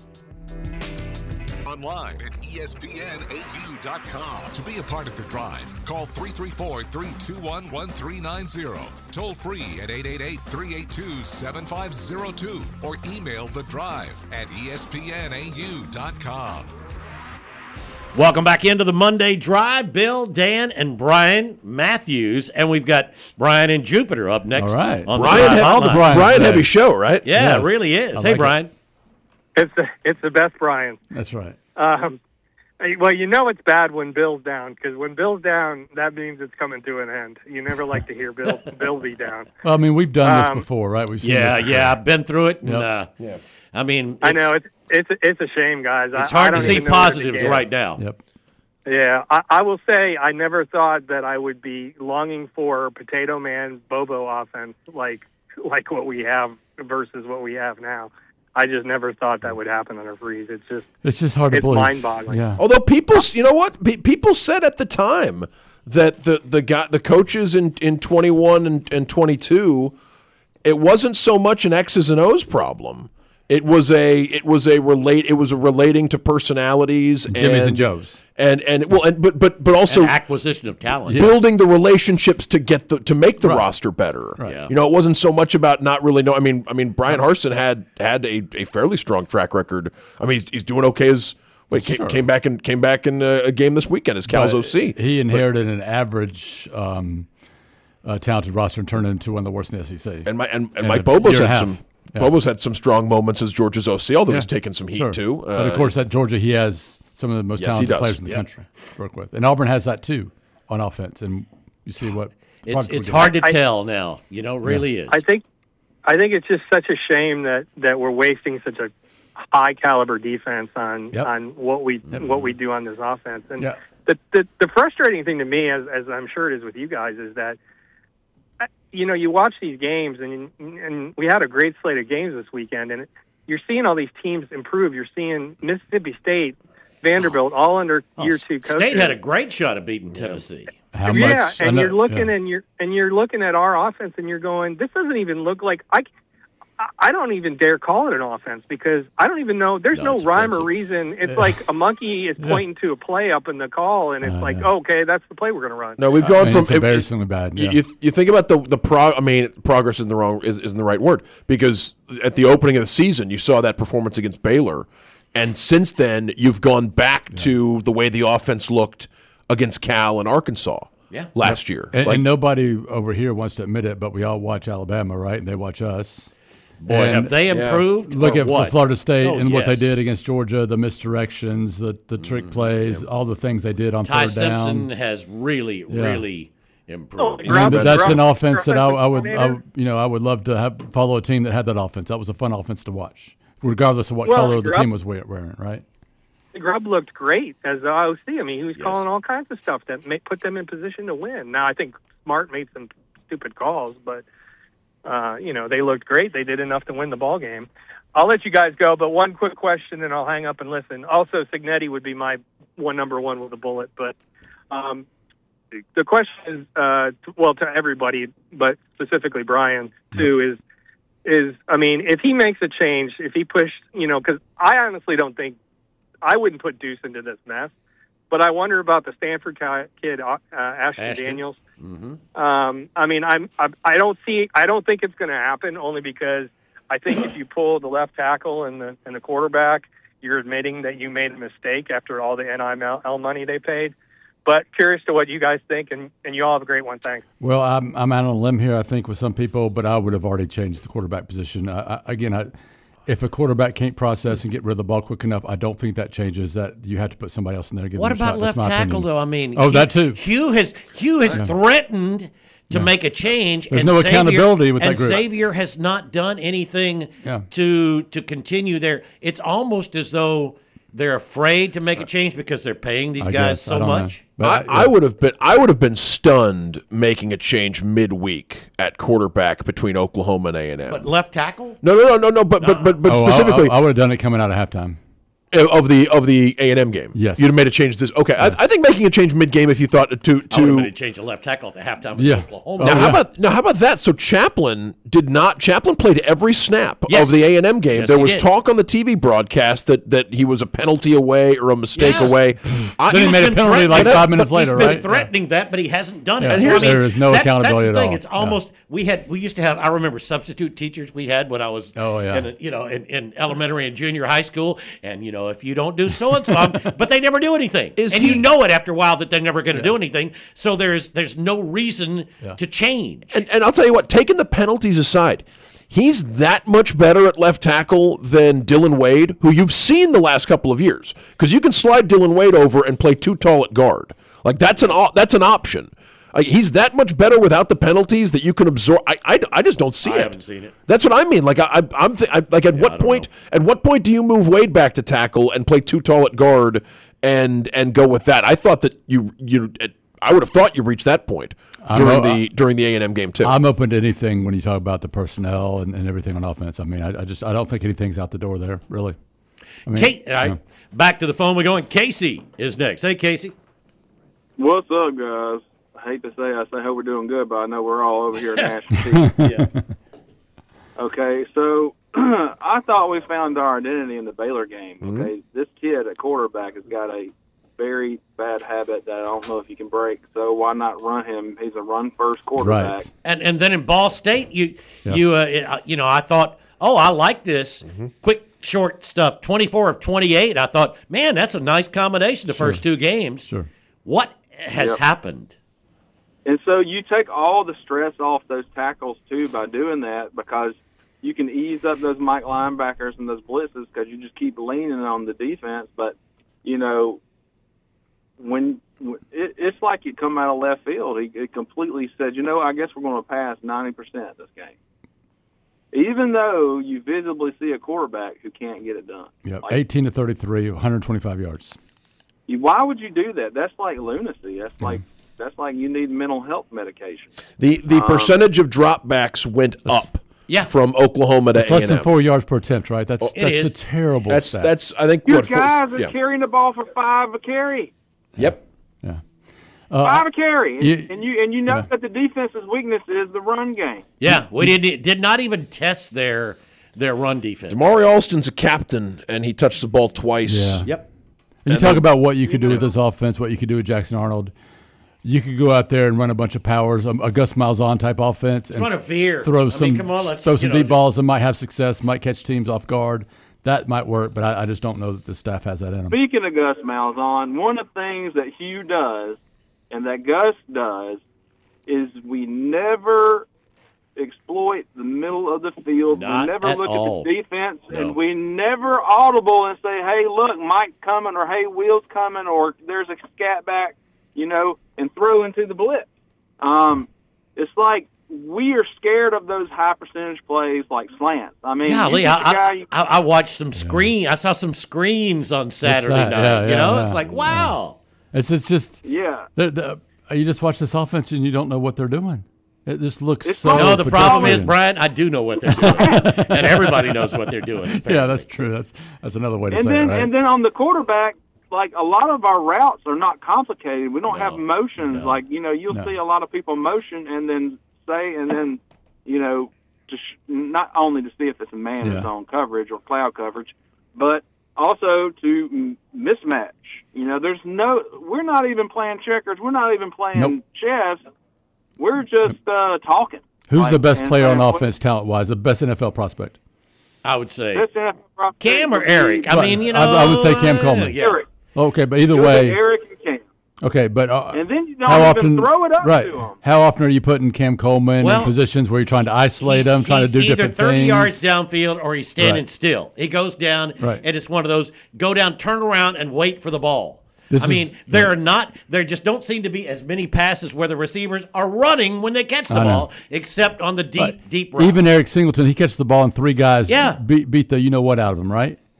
Online at E S P N A U dot com. To be a part of the drive, call three three four, three two one, one three nine zero. Toll free at eight eight eight, three eight two, seven five zero two or email the drive at E S P N A U dot com. Welcome back into the Monday Drive. Bill, Dan, and Brian Matthews. And we've got Brian and Jupiter up next. All right. On the Brian, Drive had, all the Hotline. Brian Brian today. heavy show, right? Yeah, Yes. it really is. I Hey, like it. Brian. It's the it's the best Brian. That's right. Um, well, you know it's bad when Bill's down because when Bill's down, that means it's coming to an end. You never like to hear Bill Bill be down. Well, I mean, we've done Um, this before, right? We've seen Yeah, this yeah. I've been through it. And, Yep. uh, Yeah. I mean, I know it's it's it's a shame, guys. it's I, I hard to don't see even know where to positives begin. right now. Yep. Yeah, I, I will say I never thought that I would be longing for Potato Man Bobo offense like like what we have versus what we have now. I just never thought that would happen under Freeze. It's just It's just hard to It's believe. mind-boggling. Yeah. Although people, you know what? Pe- People said at the time that the the guy, the coaches in, in twenty-one and, and twenty-two, it wasn't so much an X's and O's problem. It was a it was a relate it was a relating to personalities and Jimmy's and Joe's. and and well and but but but also And acquisition of talent. building the relationships to get the to make the Right. roster better. Yeah. You know, it wasn't so much about not really know. I mean, I mean, Brian Harsin had had a, a fairly strong track record. I mean, he's, he's doing okay as wait came, Sure. came back and came back in a, a game this weekend as Cal's But O C. He inherited an average um, uh, talented roster and turned it into one of the worst in the S E C. And my and, and In Mike a Bobo's year and had a half. some Yeah. Bobo's had some strong moments as Georgia's O C, although Yeah. he's taken some heat Sure. too. but Uh, of course, at Georgia, he has some of the most Yes, he talented does. players in the Yeah. country to work with. And Auburn has that too on offense. And you see what It's product we it's get. hard to I- tell now. You know, it really is. I think I think it's just such a shame that, that we're wasting such a high caliber defense on Yep. on what we what we do on this offense. And Yeah. the, the the frustrating thing to me, as as I'm sure it is with you guys, is that uh, you know you watch these games and and we had a great slate of games this weekend, and you're seeing all these teams improve. You're seeing Mississippi State, Vanderbilt, all under Oh, year two coaches. State had a great shot of beating Tennessee. How yeah, much? I and know- you're looking yeah. and you're and you're looking at our offense, and you're going, this doesn't even look like I. I don't even dare call it an offense because I don't even know. There's No, no, it's rhyme offensive. or reason. It's like a monkey is pointing to a play up in the call, and it's Uh, like, yeah. oh, okay, that's the play we're going to run. no, we've I gone mean, from it's it- it- embarrassingly bad. You, Yeah. you you think about the the prog. I mean, progress isn't the wrong is, isn't the right word because at the opening of the season you saw that performance against Baylor, and since then you've gone back to the way the offense looked against Cal and Arkansas. Yeah. last year. And, Like, and nobody over here wants to admit it, but we all watch Alabama, right? And they watch us. Boy, And have they improved? Look or at what? Florida State Oh, and what they yes. did against Georgia, the misdirections, the, the trick plays, all the things they did on Ty third down. Simpson has really, Yeah. really improved. Oh, I mean, Grub- but that's Grub- an offense that I, Grub- I would, I, coordinator. you know, I would love to have follow a team that had that offense. That was a fun offense to watch, regardless of what Well, color the Grub- team was we- wearing, right? Grubb looked great as the O C. I mean, he was Yes. calling all kinds of stuff that ma- put them in position to win. Now, I think Smart made some stupid calls, but uh, you know they looked great. They did enough to win the ball game. I'll let you guys go, but one quick question, and I'll hang up and listen. Also, Signetti would be my one number one with a bullet, but um, the question is, uh, t- well, to everybody, but specifically Brian too, is is I mean, if he makes a change, if he pushed, you know, because I honestly don't think I wouldn't put Deuce into this mess, but I wonder about the Stanford ki- kid, uh, Ashton, Ashton? Daniels. Mm-hmm. Um, I mean, I'm I, I don't see I don't think it's going to happen only because I think if you pull the left tackle and the and the quarterback, you're admitting that you made a mistake after all the N I L money they paid. But curious to what you guys think, and, and you all have a great one. Thanks. Well, I'm I'm out on a limb here, I think, with some people, but I would have already changed the quarterback position. I, I, again, I, if a quarterback can't process and get rid of the ball quick enough, I don't think that changes. That you have to put somebody else in there. To give What them a about shot. left That's my tackle, opinion. though? I mean, Oh, Hugh, that too. Hugh has Hugh has threatened to make a change. There's and no Xavier, accountability with that and group. Xavier has not done anything Yeah. to to continue there. It's almost as though they're afraid to make a change because they're paying these I guys guess. so I don't much? know. But I, I would have been I would have been stunned making a change midweek at quarterback between Oklahoma and A and M. But left tackle? No, no, no, no, no. But but but, but Oh, I- specifically I, I would have done it coming out of halftime. of the of the A and M game. Yes. You'd have made a change. This okay. I, I think making a change mid game if you thought to I would have to. made a change of left tackle at the halftime with Yeah. Oklahoma. Now Oh, how yeah. about now how about that? So Chaplin did not. Chaplin played every snap Yes. of the A and M game. Yes, there he was did. talk on the T V broadcast that, that he was a penalty away or a mistake Yeah. away. I, Then he He's made a been penalty like threatening- five minutes but later, He's been right? threatening that, but he hasn't done it. Yeah. And here's- There is no that's, accountability that's the at thing. all. It's almost we had we used to have. I remember substitute teachers we had when I was Oh, yeah. in, you know in, in elementary and junior high school. And you know if you don't do so and so, but they never do anything. Is and he- you know it after a while that they're never going to do anything. So there's there's no reason Yeah. to change. And, and I'll tell you what, taking the penalties aside, he's that much better at left tackle than Dylan Wade, who you've seen the last couple of years. Because you can slide Dylan Wade over and play too tall at guard. Like that's an op- that's an option. Like, he's that much better without the penalties that you can absorb. I, I, I just don't see I it. haven't seen it. That's what I mean. Like I, I I'm th- I, like at I what don't point know. at what point do you move Wade back to tackle and play too tall at guard and and go with that? I thought that you you I would have thought you reached that point during know, the during the A and M game too. I'm open to anything when you talk about the personnel and, and everything on offense. I mean, I, I just I don't think anything's out the door there, really. I mean, Kate, all right, yeah. back to the phone we go. And Casey is next. Hey, Casey. What's up, guys? I hate to say I say hope we're doing good, but I know we're all over here in Nashville. Yeah. Okay, so I thought we found our identity in the Baylor game. Okay, this kid at quarterback has got a very bad habit that I don't know if you can break. So why not run him? He's a run-first quarterback. Right. And and then in Ball State, you Yeah. you uh, you know I thought, oh, I like this quick short stuff. twenty-four of twenty-eight. I thought, man, that's a nice combination. The first two games. Sure. What has Yep. happened? And so you take all the stress off those tackles, too, by doing that because you can ease up those Mike linebackers and those blitzes because you just keep leaning on the defense. But, you know, when it, it's like it come out of left field. He it completely said, you know, I guess we're going to pass ninety percent this game. Even though you visibly see a quarterback who can't get it done. Yep. Like, eighteen to thirty-three, one hundred twenty-five yards. you- why would you do that? That's like lunacy. That's like that's like you need mental health medication. the the percentage of dropbacks went up Yeah. from Oklahoma to It's A less and than M. four yards per attempt, right? That's It that's is. a terrible That's stat. that's I think Your what four- guys are yeah. carrying the ball for five a carry. Yep. yeah. Five a carry, and you- you, and you and you know yeah. that the defense's weakness is the run game. Yeah, we did did not even test their their run defense. Damari Alston's a captain, and he touched the ball twice. Yeah. Yep. And you talk about what you could do with this offense, what you could do with Jackson Arnold. You could go out there and run a bunch of powers, um, a Gus Malzahn type offense, and run a veer. I throw mean, some come on, let's, throw you some know, deep just- balls that might have success, might catch teams off guard. That might work, but I, I just don't know that the staff has that in them. Speaking of Gus Malzahn, one of the things that Hugh does and that Gus does is we never exploit the middle of the field. Not we never at look all. at the defense, No. and we never audible and say, hey, look, Mike's coming, or hey, Will's coming, or there's a scat back, you know, and throw into the blitz. Um, it's like we are scared of those high percentage plays like slants. I mean, Golly, you get the I, guy, I, you- I, I watched some screen. I saw some screens on Saturday that? night. Yeah, you yeah, know, yeah. it's like wow. It's it's just yeah. they're- they're- you just watch this offense and you don't know what they're doing. It just looks It's so. not- No, the problem is, pedestrian. Brian, I do know what they're doing, and everybody knows what they're doing. Yeah, apparently. that's true. That's that's another way to And say then it. Right? and then on the quarterback, like a lot of our routes are not complicated. We don't No, have motions. no. Like you know, you'll No. see a lot of people motion and then say and then you know, to sh- not only to see if it's a man Yeah. zone coverage or cloud coverage, but also to m- mismatch. You know, there's no. We're not even playing checkers. We're not even playing Nope. chess. We're just uh, talking. Who's Like, the best and player on saying, offense, talent wise? The best N F L prospect? I would say "This N F L prospect Cam or would be Eric. I Right. mean, you know, I- I would say Cam Coleman. Yeah. Eric. Okay, but either Go to way, Eric and Cam. okay, but uh, And then you don't how even often throw it up right? to 'em. How often are you putting Cam Coleman Well, in positions where you're trying to isolate He's- him, trying to do he's either different thirty things? yards downfield or he's standing Right. still. He goes down, Right. and it's one of those go down, turn around, and wait for the ball. This I mean, is- there are not, there just don't seem to be as many passes where the receivers are running when they catch the I know. ball, except on the deep, But deep routes. even Eric Singleton, he catches the ball and three guys Yeah. beat, beat the you know what out of him, right?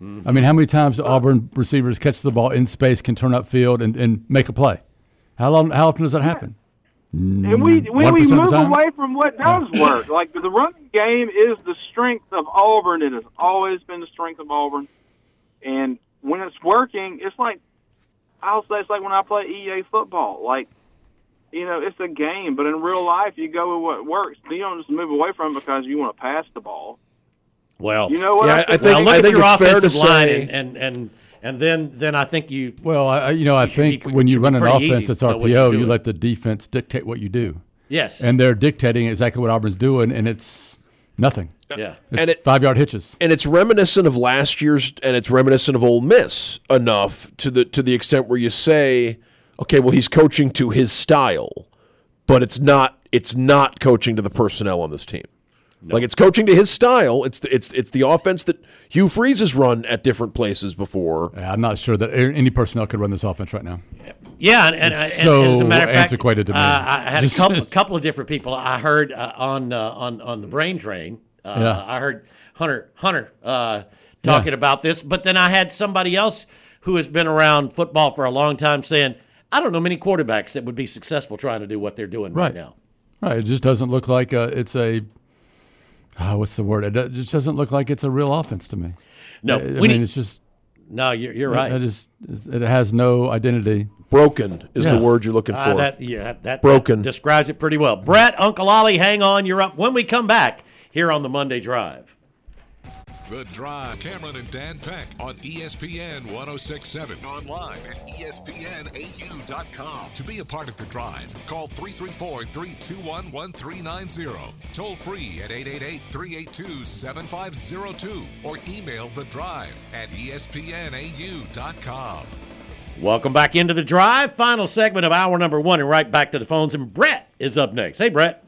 I mean, how many times do Auburn receivers catch the ball in space, can turn upfield, and, and make a play? How long? How often does that happen? And we when we move away from what does work, like the running game is the strength of Auburn. It has always been the strength of Auburn, and when it's working, it's like I'll say it's like when I play E A football. Like, you know, it's a game, but in real life, you go with what works. You don't just move away from it because you want to pass the ball. Well, you know what? Yeah, I, I think, well, look I at think your it's fair to offensive line, say, and, and and and then then I think you. Well, I, you know, I It should be- think when it you should run be an pretty offense easy that's to know R what P you're O, you doing. let the defense dictate what you do. Yes, And they're dictating exactly what Auburn's doing, and it's nothing. yeah. It's And it- five-yard hitches. and it's reminiscent of last year's, and it's reminiscent of Ole Miss enough to the to the extent where you say, okay, well, he's coaching to his style, but it's not it's not coaching to the personnel on this team. Like, it's coaching to his style. It's the, it's it's the offense that Hugh Freeze has run at different places before. Yeah, I'm not sure that any personnel could run this offense right now. Yeah, and, and, and, It's so and as a matter of fact, antiquated to me. Uh, I had Just- a couple, a couple of different people. I heard uh, on uh, on on the Brain Drain. Uh, Yeah. I heard Hunter Hunter uh, talking Yeah. about this, but then I had somebody else who has been around football for a long time saying, "I don't know many quarterbacks that would be successful trying to do what they're doing right, Right. now." Right. It just doesn't look like a, it's a, oh, what's the word? It do- just doesn't look like it's a real offense to me. No, I, I we mean, need- it's just, No, you're you're it, right. it just, it has no identity. Broken is Yes. the word you're looking for. Uh, that, yeah, that, that Broken. describes it pretty well. Brett, Uncle Ollie, hang on. You're up when we come back here on the Monday Drive. The Drive, Cameron and Dan Peck on E S P N one oh six point seven. Online at E S P N A U dot com. To be a part of The Drive, call three three four, three two one, one three nine zero. Toll free at eight eight eight, three eight two, seven five zero two. Or email The Drive at E S P N A U dot com. Welcome back into the Drive. Final segment of hour number one, and right back to the phones. And Brett is up next. Hey, Brett.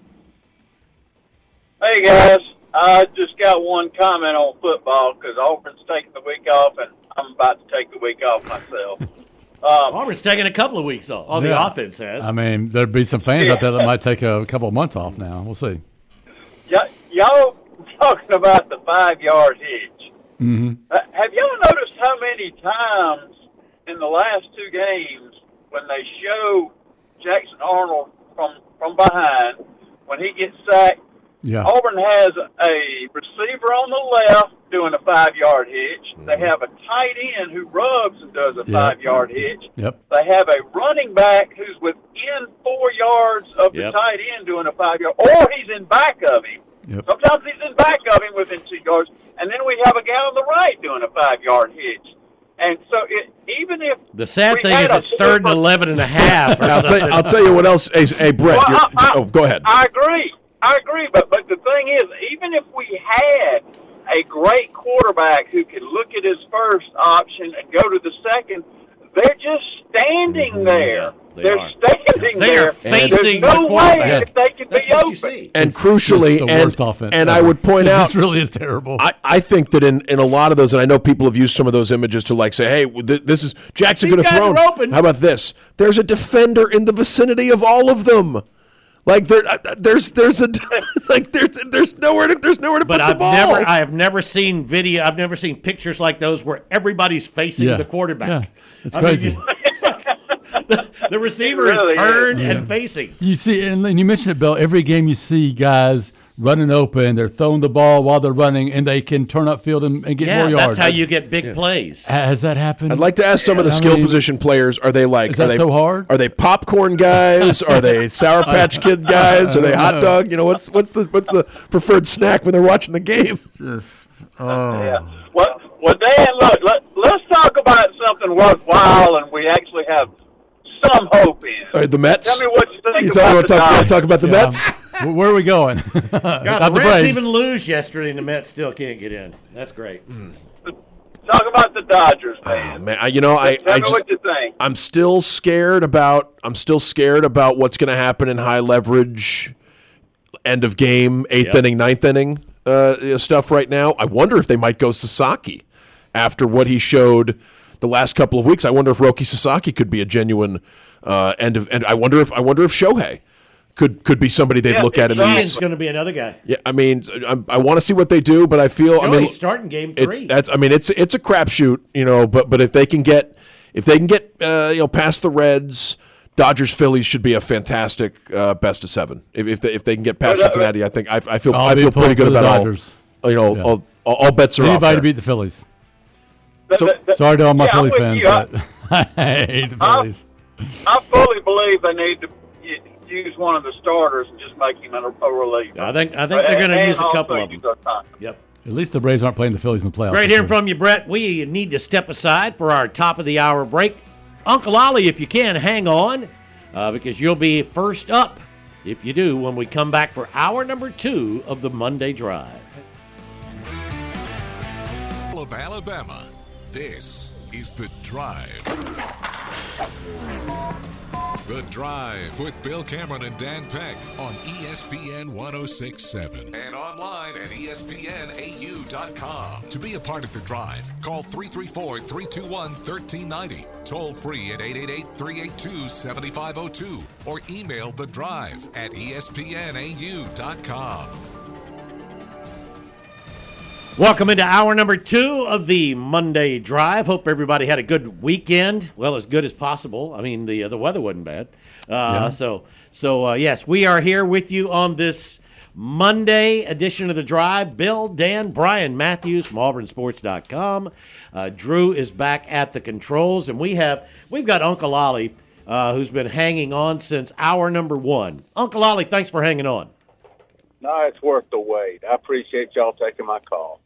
Hey, guys. I just got one comment on football because Auburn's taking the week off, and I'm about to take the week off myself. Um, Auburn's taking a couple of weeks off. Oh, Yeah. the offense has. I mean, there'd be some fans out there that might take a couple of months off now. We'll see. y- y'all talking about the five-yard hitch. Mm-hmm. Uh, have y'all noticed how many times in the last two games when they show Jackson Arnold from, from behind, when he gets sacked, Yeah. Auburn has a receiver on the left doing a five-yard hitch. They have a tight end who rubs and does a Yep. five-yard hitch. Yep. They have a running back who's within four yards of Yep. the tight end doing a five-yard, or he's in back of him. Yep. Sometimes he's in back of him within two yards. And then we have a guy on the right doing a five-yard hitch. And so it, even if the sad we thing had is a it's third and four- eleven and a half. Or I'll, tell you, something. I'll tell you what else. Hey, hey Brett. Well, you're- I- I- oh, go ahead. I agree. I agree, but but the thing is, even if we had a great quarterback who could look at his first option and go to the second, they're just standing there. they they're are. standing They there. are facing There's no the way quarterback. that they could That's be what open. you see. And It's crucially, just the and, worst offense and ever. I would point it out, just really is terrible. I, I think that in, in a lot of those, and I know people have used some of those images to like say, hey, th- this is Jackson These could have guys thrown. are open. How about this? There's a defender in the vicinity of all of them. Like there, uh, there's there's a like there's there's nowhere to there's nowhere to But put I've the ball. never, I have never seen video. I've never seen pictures like those where everybody's facing Yeah. the quarterback. Yeah. It's I mean, crazy. the, the receiver It really is is. turned Yeah. and facing. You see, and, and you mentioned it, Bill. Every game you see guys running open, they're throwing the ball while they're running, and they can turn upfield and, and get Yeah, more yards. that's how you get big plays. Has that happened? I'd like to ask some of the I skill mean, position players. Are they like? Is are that they, so hard? Are they popcorn guys? Are they Sour Patch Kid guys? Are they hot dog? You know what's what's the what's the preferred snack when they're watching the game? Just, oh. Yeah. Well, well, Dan, look, let, let's talk about something worthwhile, and we actually have some hope in. All right, the Mets. Tell me what you think You about talk, the talk, Dodgers. talk about the Yeah. Mets. Where where are we going? God, Not the the Reds Braves. even lose yesterday, and the Mets still can't get in. That's great. Talk about the Dodgers, man. Oh, man, I, you know, I, Tell I me just, what you think. I'm still scared about. I'm still scared about what's going to happen in high leverage, end of game, eighth Yep. inning, ninth inning uh, stuff right now. I wonder if they might go Sasaki after what he showed the last couple of weeks. I wonder if Roki Sasaki could be a genuine uh, end of. And I wonder if I wonder if Shohei could could be somebody they'd Yeah, look at in exactly. these. Ian's going to be another guy. Yeah, I mean, I, I want to see what they do, but I feel I Joey's mean, starting game it's three. that's I mean, it's it's a crapshoot, you know. But but if they can get if they can get uh, you know past the Reds, Dodgers, Phillies should be a fantastic uh, best of seven. If if they, if they can get past But, uh, Cincinnati, I think I, I feel I'll I be feel pretty pulling good for the about Dodgers. all you know Yeah. all, all, all bets are off. Anybody there. to beat the Phillies. The- So- the- the- Sorry to all my yeah, I'm Philly with fans, you. I- but I hate the Huh? Phillies. I fully believe they need to y- use one of the starters and just make him a, a reliever. I think I think they're going to And use a also couple of them. use our time. Yep. At least the Braves aren't playing the Phillies in the playoffs. Great this hearing year. from you, Brett. We need to step aside for our top of the hour break. Uncle Ollie, if you can, hang on uh, because you'll be first up if you do when we come back for hour number two of the Monday Drive. Of Alabama, this is The Drive. The Drive with Bill Cameron and Dan Peck on E S P N one oh six point seven and online at E S P N A U dot com. To be a part of The Drive, call three three four, three two one, one three nine zero, toll free at eight eight eight, three eight two, seven five zero two, or email The Drive at E S P N A U dot com. Welcome into hour number two of the Monday Drive. Hope everybody had a good weekend. Well, as good as possible. I mean, the uh, the weather wasn't bad. Uh, Yeah. So, so uh, yes, we are here with you on this Monday edition of the Drive. Bill, Dan, Brian Matthews from Auburn Sports dot com. Uh, Drew is back at the controls, and we have we've got Uncle Ollie, uh, who's been hanging on since hour number one. Uncle Ollie, thanks for hanging on. No, it's worth the wait. I appreciate y'all taking my call.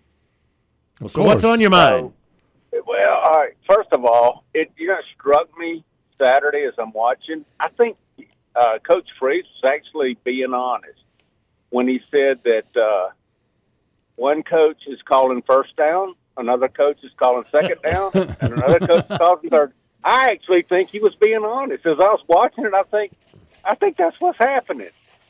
Of So, what's course. on your mind? Well, all right. First of all, it you know it struck me Saturday as I'm watching. I think uh, Coach Freeze was actually being honest when he said that uh, one coach is calling first down, another coach is calling second down, and another coach is calling third. I actually think he was being honest. As I was watching it, I think, I think that's what's happening.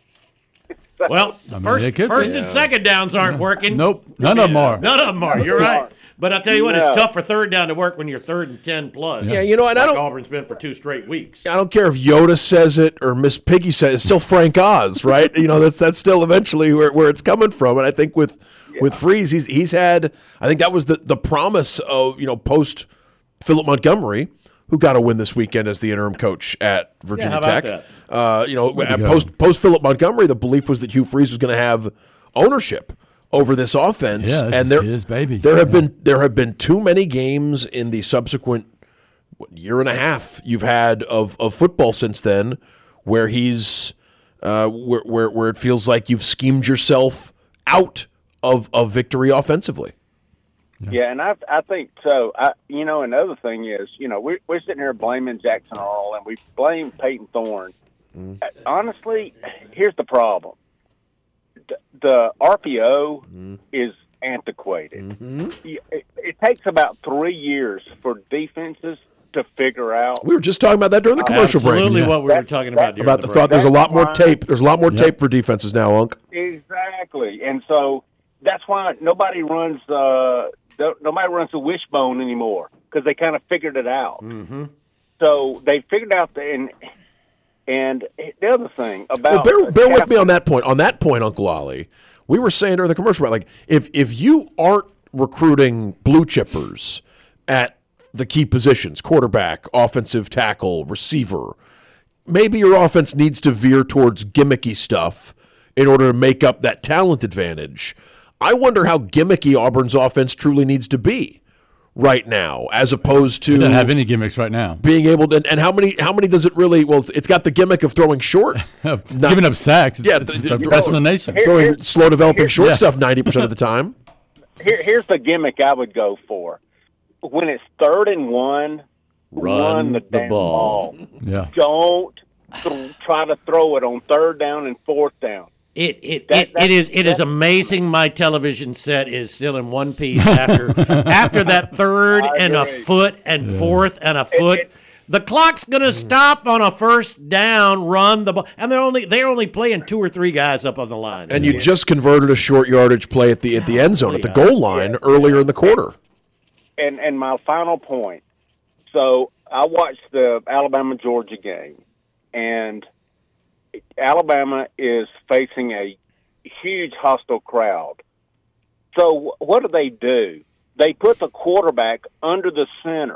Well, I mean, first, it could first be. and second downs aren't working. Nope, none of them are. None of them are. You're right. But I'll tell you what, it's No. tough for third down to work when you're third and ten plus. Yeah, you know, and I like don't- Auburn's been for two straight weeks. I don't care if Yoda says it or Miss Piggy says it. It's still Frank Oz, right? You know, that's that's still eventually where, where it's coming from. And I think with with Freeze, he's he's had. I think that was the the promise of you know post Philip Montgomery, who got a win this weekend as the interim coach at Virginia how about Tech. that? Uh, you know, at go. post post Philip Montgomery, the belief was that Hugh Freeze was going to have ownership over this offense, Yeah, this and is there his baby. there have Yeah. been there have been too many games in the subsequent what, year and a half you've had of, of football since then where he's uh, where, where where it feels like you've schemed yourself out of, of victory offensively. Yeah, and I I think so. I you know another thing is you know we're we're sitting here blaming Jackson Earl and we blame Peyton Thorne. Mm-hmm. Uh, Honestly, here's the problem: the, the R P O Mm-hmm. is antiquated. Y- It, it takes about three years for defenses to figure out. We were just talking about that during the commercial Absolutely break. what we were talking about during About the the break. thought there's a lot more That's tape. There's a lot more Yep. tape for defenses now, Unc. Exactly, and so that's why nobody runs. Uh, no- nobody runs the wishbone anymore because they kind of figured it out. Mm-hmm. So they figured out the and, and the other thing Well, about bear, bear with me on that point. On that point, Uncle Ollie, we were saying during the commercial break, like if if you aren't recruiting blue chippers at the key positions, quarterback, offensive tackle, receiver, maybe your offense needs to veer towards gimmicky stuff in order to make up that talent advantage. I wonder how gimmicky Auburn's offense truly needs to be right now, as opposed to They don't have any gimmicks right now. being able to. And how many? How many does it really? Well, it's got the gimmick of throwing short, Not- Giving up sacks. It's, Yeah, it's the- the the- best in the nation. Here- throwing slow developing short Yeah. stuff ninety percent of the time. here, here's the gimmick I would go for. When it's third and one, Run the, the damn ball. Yeah. Don't th- try to throw it on third down and fourth down. It it, That- it, that- it is it is that- amazing. My television set is still in one piece after after that third I and a agree. foot and fourth and a foot. it- the clock's gonna stop on a first down. Run the ball, and they're only they're only playing two or three guys up on the line. And you just converted a short yardage play at the at the end zone at the goal line earlier in the quarter. And and my final point. So I watched the Alabama Georgia game, and Alabama is facing a huge hostile crowd. So what do they do? They put the quarterback under the center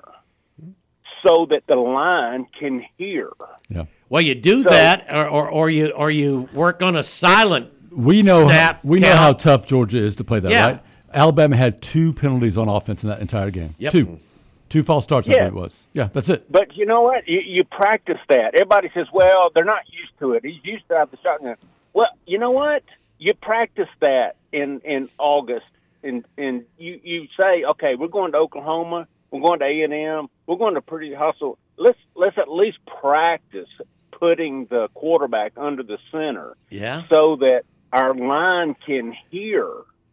so that the line can hear. Yeah. Well, you do So- that, or, or or you or you work on a silent We know snap. how, we know count. how tough Georgia is to play that, Yeah. right? Alabama had two penalties on offense in that entire game. Yep. Two. Two false starts, I Yeah. think it was. Yeah, that's it. But you know what? You, you practice that. Everybody says, well, they're not used to it. He's used to have the shotgun. Well, you know what? You practice that in, in August, and, and you, you say, okay, we're going to Oklahoma, we're going to A and M, we're going to pretty hustle. Let's, let's at least practice putting the quarterback under the center Yeah. so that our line can hear.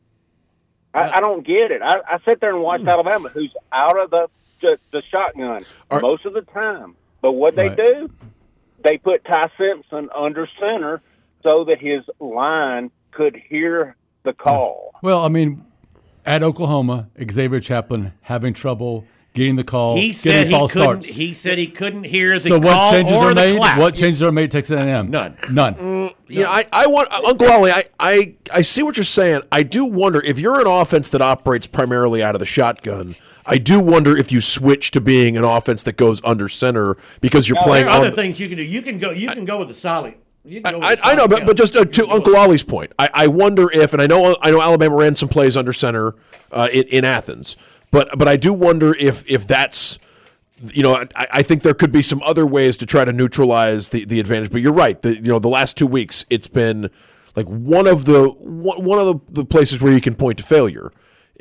I, I don't get it. I, I sit there and watch Alabama, who's out of the the, the shotgun Are- most of the time. But what they Right. do, they put Ty Simpson under center so that his line could hear the call. Well, I mean, at Oklahoma, Xavier Chaplin having trouble getting the call, He getting said he false couldn't. starts. He said he couldn't hear the so what call changes or are the made? clap. What changes are made at Texas A and M? None. None. Yeah, I, I want Uncle Ollie. I, I, I see what you're saying. I do wonder if you're an offense that operates primarily out of the shotgun. I do wonder if you switch to being an offense that goes under center because you're There playing. are other on, things you can do. You can go. You can go with the solid. You can go with I, the I know, solid but, count. but just uh, You to can do Uncle it. Ollie's point, I, I wonder if, and I know I know Alabama ran some plays under center uh, in, in Athens, but but I do wonder if if that's. You know, I, I think there could be some other ways to try to neutralize the, the advantage. But you're right. The, you know, the last two weeks, it's been like one of the one, one of the, the places where you can point to failure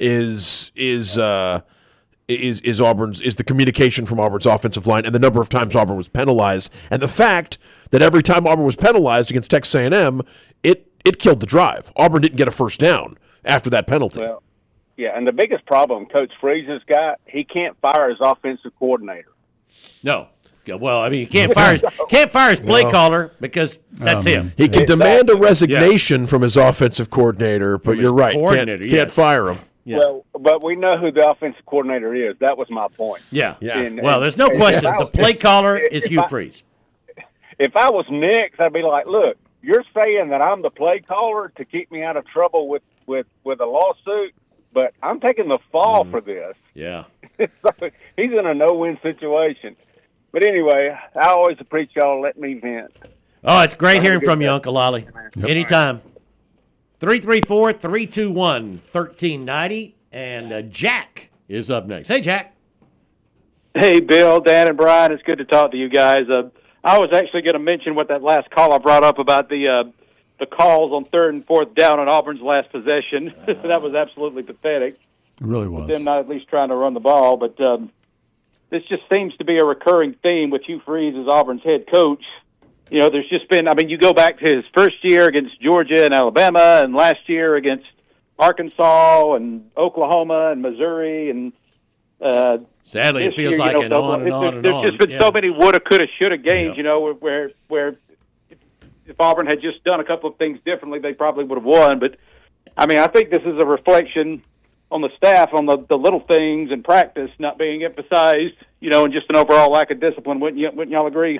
is is uh, is is Auburn's is the communication from Auburn's offensive line and the number of times Auburn was penalized, and the fact that every time Auburn was penalized against Texas A and M, it it killed the drive. Auburn didn't get a first down after that penalty. Well, yeah, and the biggest problem Coach Freeze has got, he can't fire his offensive coordinator. No. Yeah, Well, I mean, you can't fire his, can't fire his play No. caller because that's Oh, him. man. He can Exactly. demand a resignation from his offensive coordinator, but his you're right. Can't, coordinator, can't yes. fire him. Yeah. Well, but we know who the offensive coordinator is. That was my point. Yeah. Yeah. And- Well, there's no and question. if I- The play caller if is Hugh I- Freeze. If I was Nick's, I'd be like, look, you're saying that I'm the play caller to keep me out of trouble with, with, with a lawsuit, but I'm taking the fall for this. Yeah. So he's in a no-win situation. But anyway, I always appreciate y'all letting me vent. Oh, it's great Have a hearing good from you, day. Uncle Ollie. Anytime. three three four, three two one, one three nine zero. And uh, Jack is up next. Hey, Jack. Hey, Bill, Dan, and Brian. It's good to talk to you guys. Uh, I was actually going to mention what that last call I brought up about the uh, the calls on third and fourth down on Auburn's last possession. That was absolutely pathetic. It really was. Them not at least trying to run the ball, but um, this just seems to be a recurring theme with Hugh Freeze as Auburn's head coach. You know, there's just been, I mean, you go back to his first year against Georgia and Alabama, and last year against Arkansas and Oklahoma and Missouri, and uh, Sadly, it this feels year, like you know, an on and there's, on and there's on. just been Yeah. so many woulda, coulda, shoulda games, Yeah. you know, where where, where if, if Auburn had just done a couple of things differently, they probably would have won. But, I mean, I think this is a reflection on the staff, on the, the little things in practice not being emphasized, you know, and just an overall lack of discipline. Wouldn't, you, wouldn't y'all agree?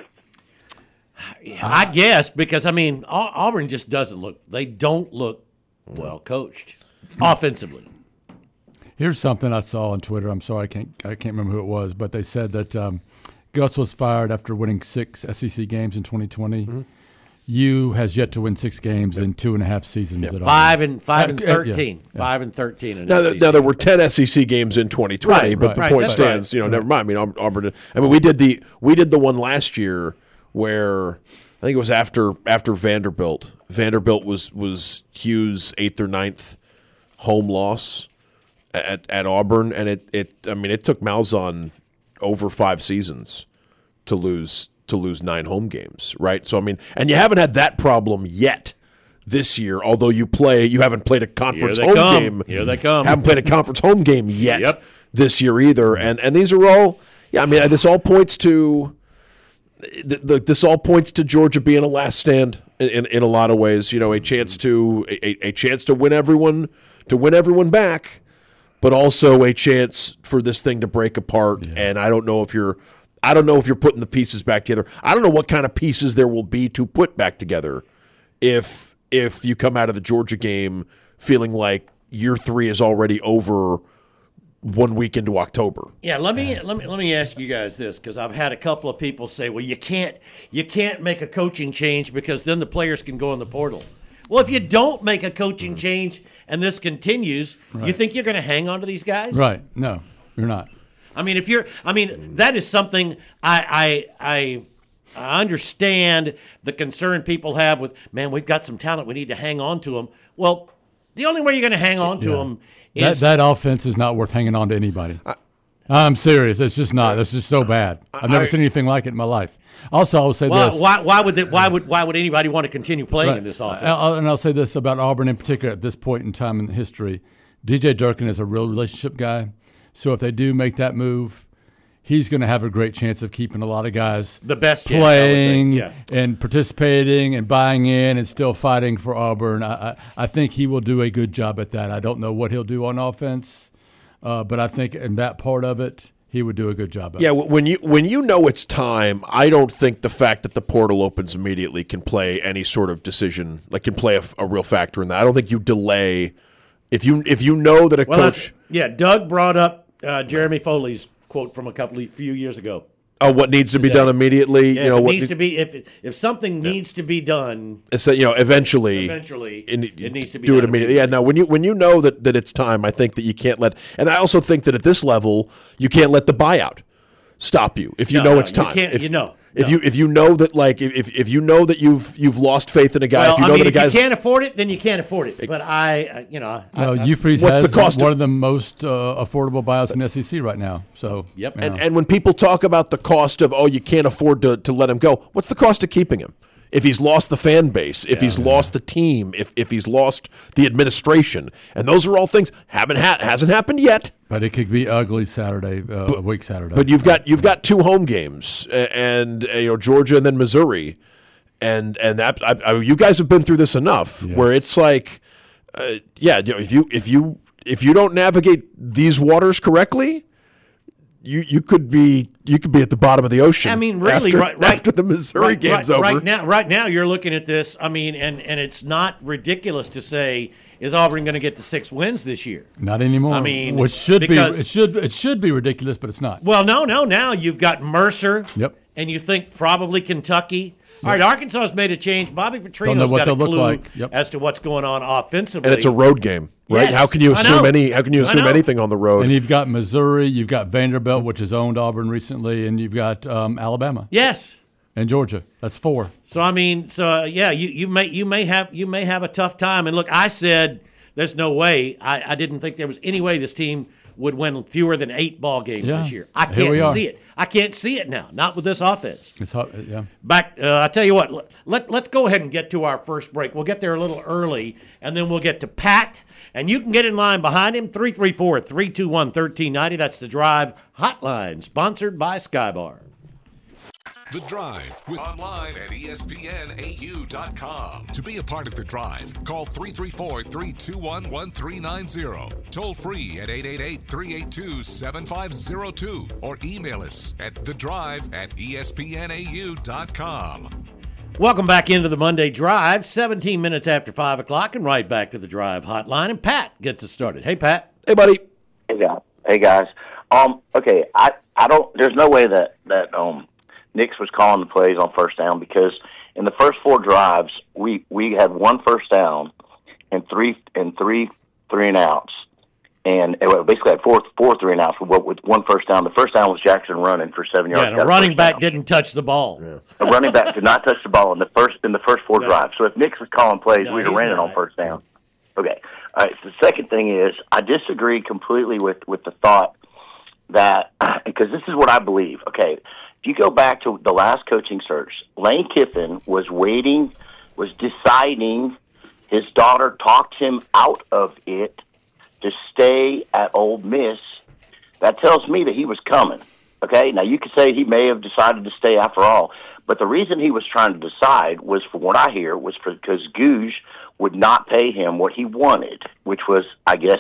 I guess because, I mean, Au- Auburn just doesn't look – they don't look well coached offensively. Here's something I saw on Twitter. I'm sorry, I can't I can't remember who it was, but they said that um, Gus was fired after winning six S E C games in twenty twenty. Mm-hmm. U has yet to win six games in two and a half seasons. At Five Auburn. and five and Uh, yeah, thirteen. yeah. Five and thirteen. In Now, S E th- C. now there were ten S E C games in twenty twenty, Right, but right, the right, point that's stands. right. You know, never mind. I mean, Aub- Auburn. I mean, we did the we did the one last year where I think it was after after Vanderbilt. Vanderbilt was was Hugh's eighth or ninth home loss at at Auburn, and it it I mean it took Malzahn over five seasons to lose to lose nine home games, right? So I mean, and you haven't had that problem yet this year. Although you play, you haven't played a conference they home come. game. Here they come. Haven't played a conference home game yet Yep. this year either. And and these are all, yeah. I mean, this all points to. The, the, this all points to Georgia being a last stand in, in, in a lot of ways. You know, a chance to a, a chance to win everyone to win everyone back, but also a chance for this thing to break apart. And I don't know if you're I don't know if you're putting the pieces back together. I don't know what kind of pieces there will be to put back together if if you come out of the Georgia game feeling like year three is already over one week into October. Yeah, let me let me let me ask you guys this, because I've had a couple of people say, "Well, you can't you can't make a coaching change because then the players can go in the portal." Well, if you don't make a coaching change and this continues, right. you think you're going to hang on to these guys? Right. No, you're not. I mean, if you're, I mean, that is something I, I, I, I understand the concern people have with, man, we've got some talent, we need to hang on to them. Well, the only way you're going to hang on to yeah. them is that, that offense is not worth hanging on to anybody. I, I'm serious. It's just not. It's just so bad. I've never I, seen anything like it in my life. Also, I will say why, this: why, why would it, why would why would anybody want to continue playing right. in this offense? I'll, and I'll say this about Auburn in particular at this point in time in history: D J Durkin is a real relationship guy. So if they do make that move, he's going to have a great chance of keeping a lot of guys the best playing chance, yeah. and participating and buying in and still fighting for Auburn. I, I, I think he will do a good job at that. I don't know what he'll do on offense, uh, but I think in that part of it, he would do a good job at yeah, it. Yeah, when you when you know it's time, I don't think the fact that the portal opens immediately can play any sort of decision, like can play a, a real factor in that. I don't think you delay if you if you know that a well, coach. Yeah, Doug brought up uh, Jeremy Foley's quote from a couple of few years ago. Oh, what needs to be done immediately? Yeah, you know, if it what needs ne- to be if if something yeah. needs to be done. It's that, you know, eventually, eventually, it, it needs to be do done it immediately. Yeah, no, when you when you know that, that it's time, I think that you can't let. And I also think that at this level, you can't let the buyout stop you if you no, know no, it's time. You can't. If, you know. If no. you if you know that like if if you know that you've you've lost faith in a guy, well, if you know I mean, that a guy's if you can't afford it, then you can't afford it. But I, you know, well, I, Euphrates what's has the cost one of, of the most uh, affordable buyouts in the S E C right now. So yep. And know. and when people talk about the cost of oh you can't afford to to let him go, what's the cost of keeping him? If he's lost the fan base, if yeah, he's yeah. lost the team, if if he's lost the administration, and those are all things haven't ha- hasn't happened yet. But it could be ugly Saturday, uh, but, a week Saturday. But you've got you've got two home games, and uh, you know Georgia and then Missouri, and and that I, I, you guys have been through this enough yes. where it's like, uh, yeah, you know, if you if you if you don't navigate these waters correctly. You you could be you could be at the bottom of the ocean. I mean, really, after, right, right after the Missouri right, game's right, over. Right now, right now, you're looking at this. I mean, and and it's not ridiculous to say, is Auburn going to get the six wins this year? Not anymore. I mean, which should because, be it should it should be ridiculous, but it's not. Well, no, no. Now you've got Mercer. Yep. And you think probably Kentucky. All right, Arkansas has made a change. Bobby Petrino's got a clue like. yep. as to what's going on offensively. And it's a road game, right? Yes, how can you assume any? How can you assume anything on the road? And you've got Missouri, you've got Vanderbilt, which has owned Auburn recently, and you've got um, Alabama. Yes. And Georgia. That's four. So I mean, so uh, yeah, you, you may you may have you may have a tough time. And look, I said there's no way. I, I didn't think there was any way this team would win fewer than eight ball games yeah. this year. I can't see it. I can't see it now. Not with this offense. It's hot, yeah. Back. Uh, I tell you what. Let, let let's go ahead and get to our first break. We'll get there a little early, and then we'll get to Pat. And you can get in line behind him. three three four, three two one, one three nine zero. That's the Drive Hotline, sponsored by Skybar. The Drive with online at E S P N A U dot com. To be a part of The Drive, call three three four, three two one, one three nine zero. Toll free at eight eight eight, three eight two, seven five zero two or email us at the drive at E S P N A U dot com. Welcome back into the Monday Drive, seventeen minutes after five o'clock, and right back to the Drive Hotline. And Pat gets us started. Hey, Pat. Hey, buddy. Hey, guys. Hey, guys. Um, okay, I, I don't, there's no way that, that, um, Nix was calling the plays on first down because in the first four drives, we, we had one first down and three and three three and outs, and it basically had four four three and outs with, with one first down. The first down was Jackson running for seven yards. Yeah, the running back down. didn't touch the ball. Yeah. The running back did not touch the ball in the first in the first four no. drives. So if Nix was calling plays, no, we'd have ran it on first down. Okay. All right. So the second thing is I disagree completely with with the thought that because this is what I believe. Okay. If you go back to the last coaching search, Lane Kiffin was waiting, was deciding. His daughter talked him out of it to stay at Ole Miss. That tells me that he was coming. Okay, now you could say he may have decided to stay after all, but the reason he was trying to decide was, from what I hear, was for, because Gouge would not pay him what he wanted, which was, I guess,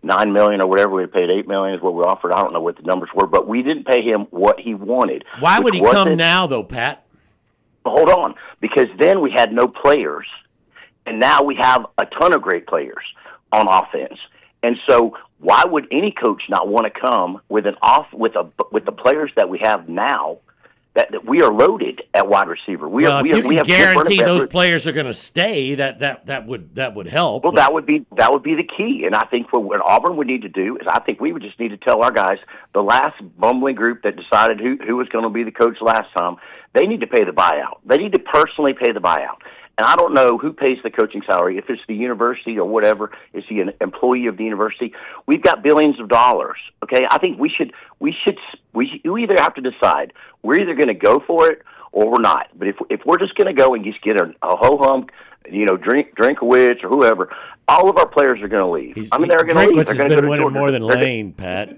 nine million or whatever. We paid eight million is what we offered. I don't know what the numbers were, but we didn't pay him what he wanted. Why would he come now, though, Pat? Hold on, because then we had no players, and now we have a ton of great players on offense. And so, why would any coach not want to come with an off with a with the players that we have now? That, that we are loaded at wide receiver. We well, are. We, if you are, we can have guarantee those players are going to stay, that, that that would that would help. Well, but. that would be that would be the key. And I think what, what Auburn would need to do is, I think we would just need to tell our guys, the last bumbling group that decided who who was going to be the coach last time, they need to pay the buyout. They need to personally pay the buyout. And I don't know who pays the coaching salary, if it's the university or whatever. Is he an employee of the university? We've got billions of dollars. Okay, I think we should we should we we either have to decide we're either going to go for it or we're not. But if if we're just going to go and just get a, a ho hum, you know, drink Drinkowitz or whoever, all of our players are going to leave. He's, I mean, they're going to leave. Drinkowitz They're has been go winning more than Lane, Pat.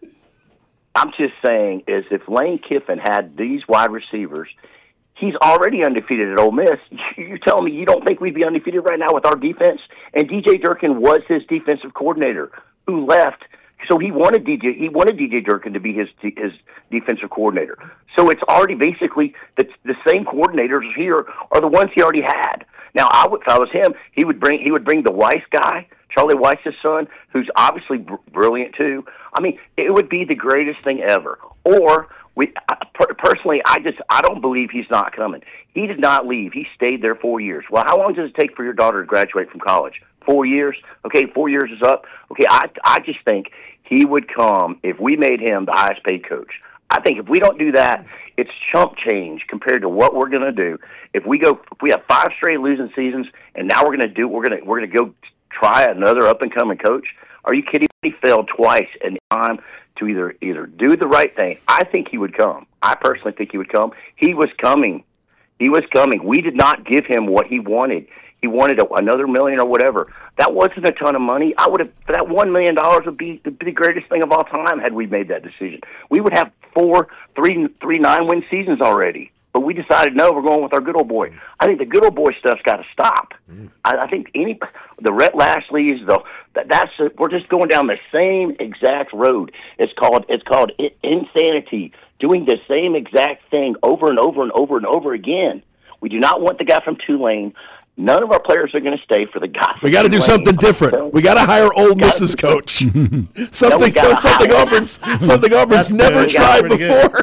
I'm just saying, is if Lane Kiffin had these wide receivers. He's already undefeated at Ole Miss. You're telling me you don't think we'd be undefeated right now with our defense? And D J Durkin was his defensive coordinator who left. So he wanted D J. He wanted D J Durkin to be his his defensive coordinator. So it's already basically the the same coordinators here are the ones he already had. Now, I would, if I was him, he would bring he would bring the Weiss guy, Charlie Weiss's son, who's obviously br- brilliant too. I mean, it would be the greatest thing ever. Or We personally, I just I don't believe he's not coming. He did not leave. He stayed there four years. Well, how long does it take for your daughter to graduate from college? Four years. Okay, four years is up. Okay, I I just think he would come if we made him the highest paid coach. I think if we don't do that, it's chump change compared to what we're going to do. If we go, if we have five straight losing seasons, and now we're going to do, we're going to we're going to go try another up and coming coach. Are you kidding me? He failed twice in time to either either do the right thing. I think he would come. I personally think he would come. He was coming. He was coming. We did not give him what he wanted. He wanted a, another million or whatever. That wasn't a ton of money. I would have that one million dollars would be the greatest thing of all time had we made that decision. We would have four, three, three nine-win seasons already. But we decided, no, we're going with our good old boy. I think the good old boy stuff's got to stop. Mm. I, I think any the Rhett Lashleys, the that, that's a, we're just going down the same exact road. It's called it's called insanity, doing the same exact thing over and over and over and over again. We do not want the guy from Tulane. None of our players are going to stay for the guy. We got to do something different. We got to hire Ole Miss's coach. something no, something Auburn's something Auburn's never tried before.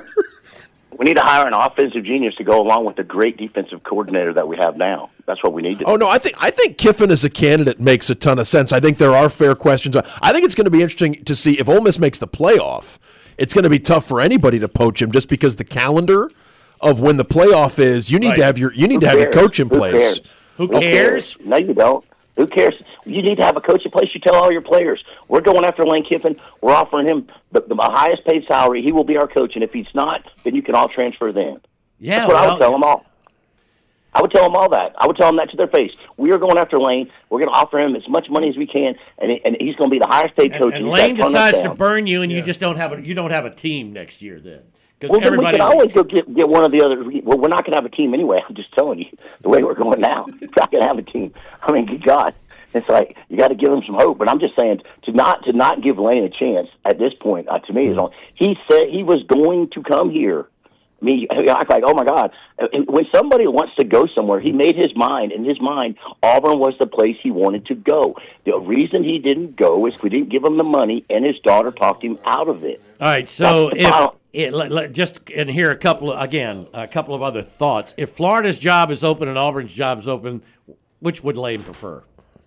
We need to hire an offensive genius to go along with the great defensive coordinator that we have now. That's what we need to do. Oh, no, I think I think Kiffin as a candidate makes a ton of sense. I think there are fair questions. I think it's going to be interesting to see if Ole Miss makes the playoff. It's going to be tough for anybody to poach him just because the calendar of when the playoff is, you need right. to have your you need Who to have cares? your coach in Who place. Cares? Who Who cares? cares? No, you don't. Who cares? You need to have a coach in place. You tell all your players, we're going after Lane Kiffin. We're offering him the, the highest paid salary. He will be our coach. And if he's not, then you can all transfer then. Yeah, That's what well, I would tell them all. I would tell them all that. I would tell them that to their face. We are going after Lane. We're going to offer him as much money as we can, and, he, and he's going to be the highest paid coach. And, and Lane decides to burn you, and yeah. you just don't have a you don't have a team next year then. Well, then we can always go get, get one of the other. Well, we're not going to have a team anyway. I'm just telling you, the way we're going now, we're not going to have a team. I mean, good God, it's like you got to give him some hope. But I'm just saying to not to not give Lane a chance at this point. Uh, to me, mm-hmm. is on. He said he was going to come here. I mean, I act like, oh my God. When somebody wants to go somewhere, he made his mind. In his mind, Auburn was the place he wanted to go. The reason he didn't go is we didn't give him the money, and his daughter talked him out of it. All right, so if it, let, let, just and here a couple of, again a couple of other thoughts. If Florida's job is open and Auburn's job is open, which would Lane prefer?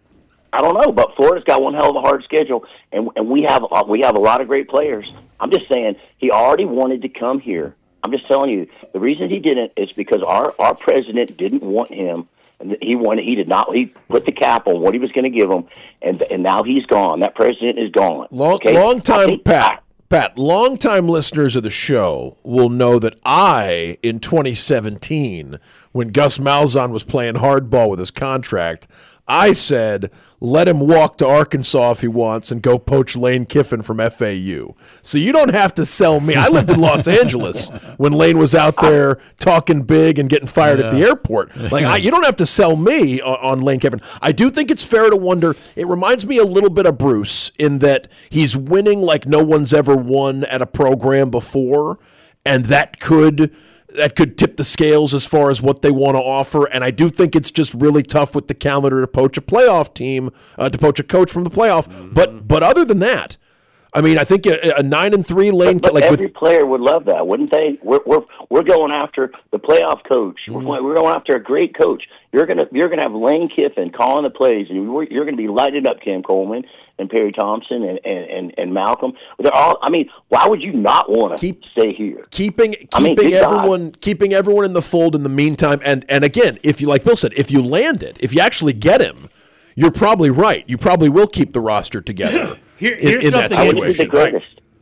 I don't know, but Florida's got one hell of a hard schedule, and and we have we have a lot of great players. I'm just saying he already wanted to come here. I'm just telling you, the reason he didn't is because our, our president didn't want him, and he wanted he did not. He put the cap on what he was going to give him, and and now he's gone. That president is gone. Long, okay? long time, Pat. Pat, long time listeners of the show will know that I, in twenty seventeen, when Gus Malzahn was playing hardball with his contract, I said, let him walk to Arkansas if he wants and go poach Lane Kiffin from F A U. So you don't have to sell me. I lived in Los Angeles when Lane was out there talking big and getting fired yeah. at the airport. Like I, you don't have to sell me on, on Lane Kiffin. I do think it's fair to wonder. It reminds me a little bit of Bruce in that he's winning like no one's ever won at a program before, and that could – that could tip the scales as far as what they want to offer. And I do think it's just really tough with the calendar to poach a playoff team, uh, to poach a coach from the playoff. Mm-hmm. But but other than that, I mean, I think a, a nine and three Lane. But, but like every with, player would love that, wouldn't they? We're we're we're going after the playoff coach. Mm-hmm. We're, we're going after a great coach. You're gonna you're gonna have Lane Kiffin calling the plays, and you're, you're gonna be lighting up Cam Coleman and Perry Thompson and, and, and, and Malcolm. They're all. I mean, why would you not want to stay here? Keeping keeping I mean, everyone God. keeping everyone in the fold in the meantime. And and again, if you like Bill said, if you land it, if you actually get him, you're probably right. You probably will keep the roster together. Here, here's in, in something that interesting. Right?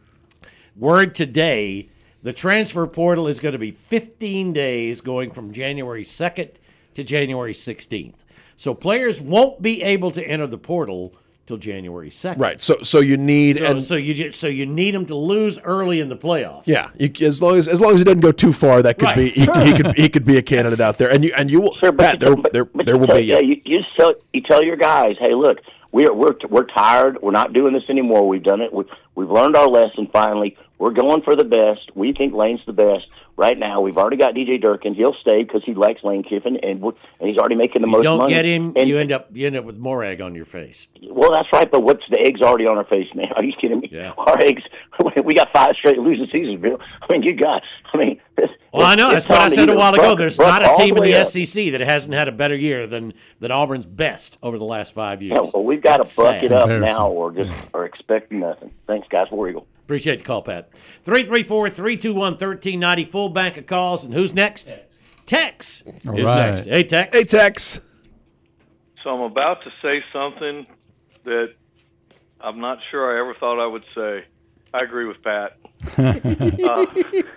Word today: the transfer portal is going to be fifteen days, going from January second to January sixteenth. So players won't be able to enter the portal till January second. Right. So so you need so, and so you just, so you need them to lose early in the playoffs. Yeah, you, as long as as long as it doesn't go too far, that could right. be he, sure. he could he could be a candidate out there. And you and you will sure, Pat, you, there but, there, but there will tell, be yeah. You, you just tell you tell your guys, hey, look, we're we're we're tired. We're not doing this anymore. We've done it. We've, we've learned our lesson. Finally, we're going for the best. We think Lane's the best. Right now, we've already got D J Durkin. He'll stay because he likes Lane Kiffin, and we're, and he's already making the you most don't money. Don't get him, and, you end up you end up with more egg on your face. Well, that's right, but what's the egg's already on our face, man? Are you kidding me? Yeah. Our eggs, we got five straight losing seasons, Bill. I mean, you got, I mean. This, well, I know. That's what I said a while ago. Broke, There's broke not a team in the up. S E C that hasn't had a better year than, than Auburn's best over the last five years. Yeah, well, we've got that's to buck sad. it up now or just or expect nothing. Thanks, guys. War Eagle. Appreciate the call, Pat. three three four, three two one, one three nine zero, full bank of calls. And who's next? Tex All is right. next. Hey, Tex. Hey, Tex. So I'm about to say something that I'm not sure I ever thought I would say. I agree with Pat. uh,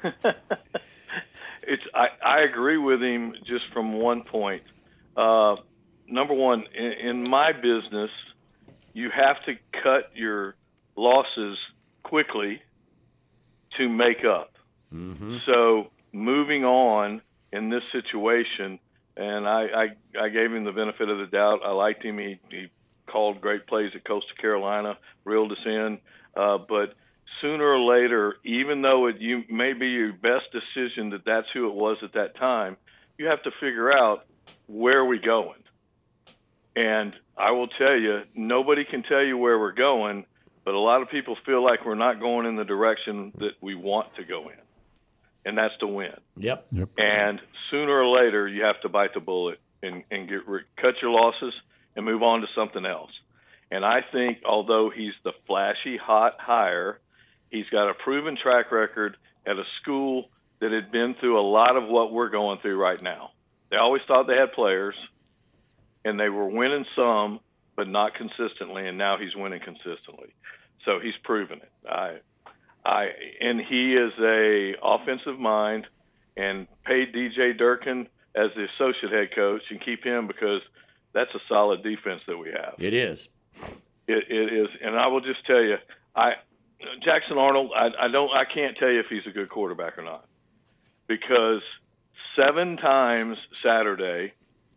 it's I, I agree with him just from one point. Uh, number one, in, in my business, you have to cut your losses quickly to make up. Mm-hmm. So moving on in this situation, and I, I, I gave him the benefit of the doubt. I liked him. He, he called great plays at Coastal Carolina, reeled us in. Uh, but sooner or later, even though it you may be your best decision that that's who it was at that time, you have to figure out where are we going. And I will tell you, nobody can tell you where we're going, but a lot of people feel like we're not going in the direction that we want to go in, and that's to win. Yep. Yep. And sooner or later, you have to bite the bullet and, and get cut your losses and move on to something else. And I think although he's the flashy, hot hire, he's got a proven track record at a school that had been through a lot of what we're going through right now. They always thought they had players, and they were winning some, but not consistently, and now he's winning consistently. So he's proven it. I, I, and he is a offensive mind, and paid D J Durkin as the associate head coach and keep him because that's a solid defense that we have. It is. It, it is, and I will just tell you, I Jackson Arnold. I, I don't. I can't tell you if he's a good quarterback or not, because seven times Saturday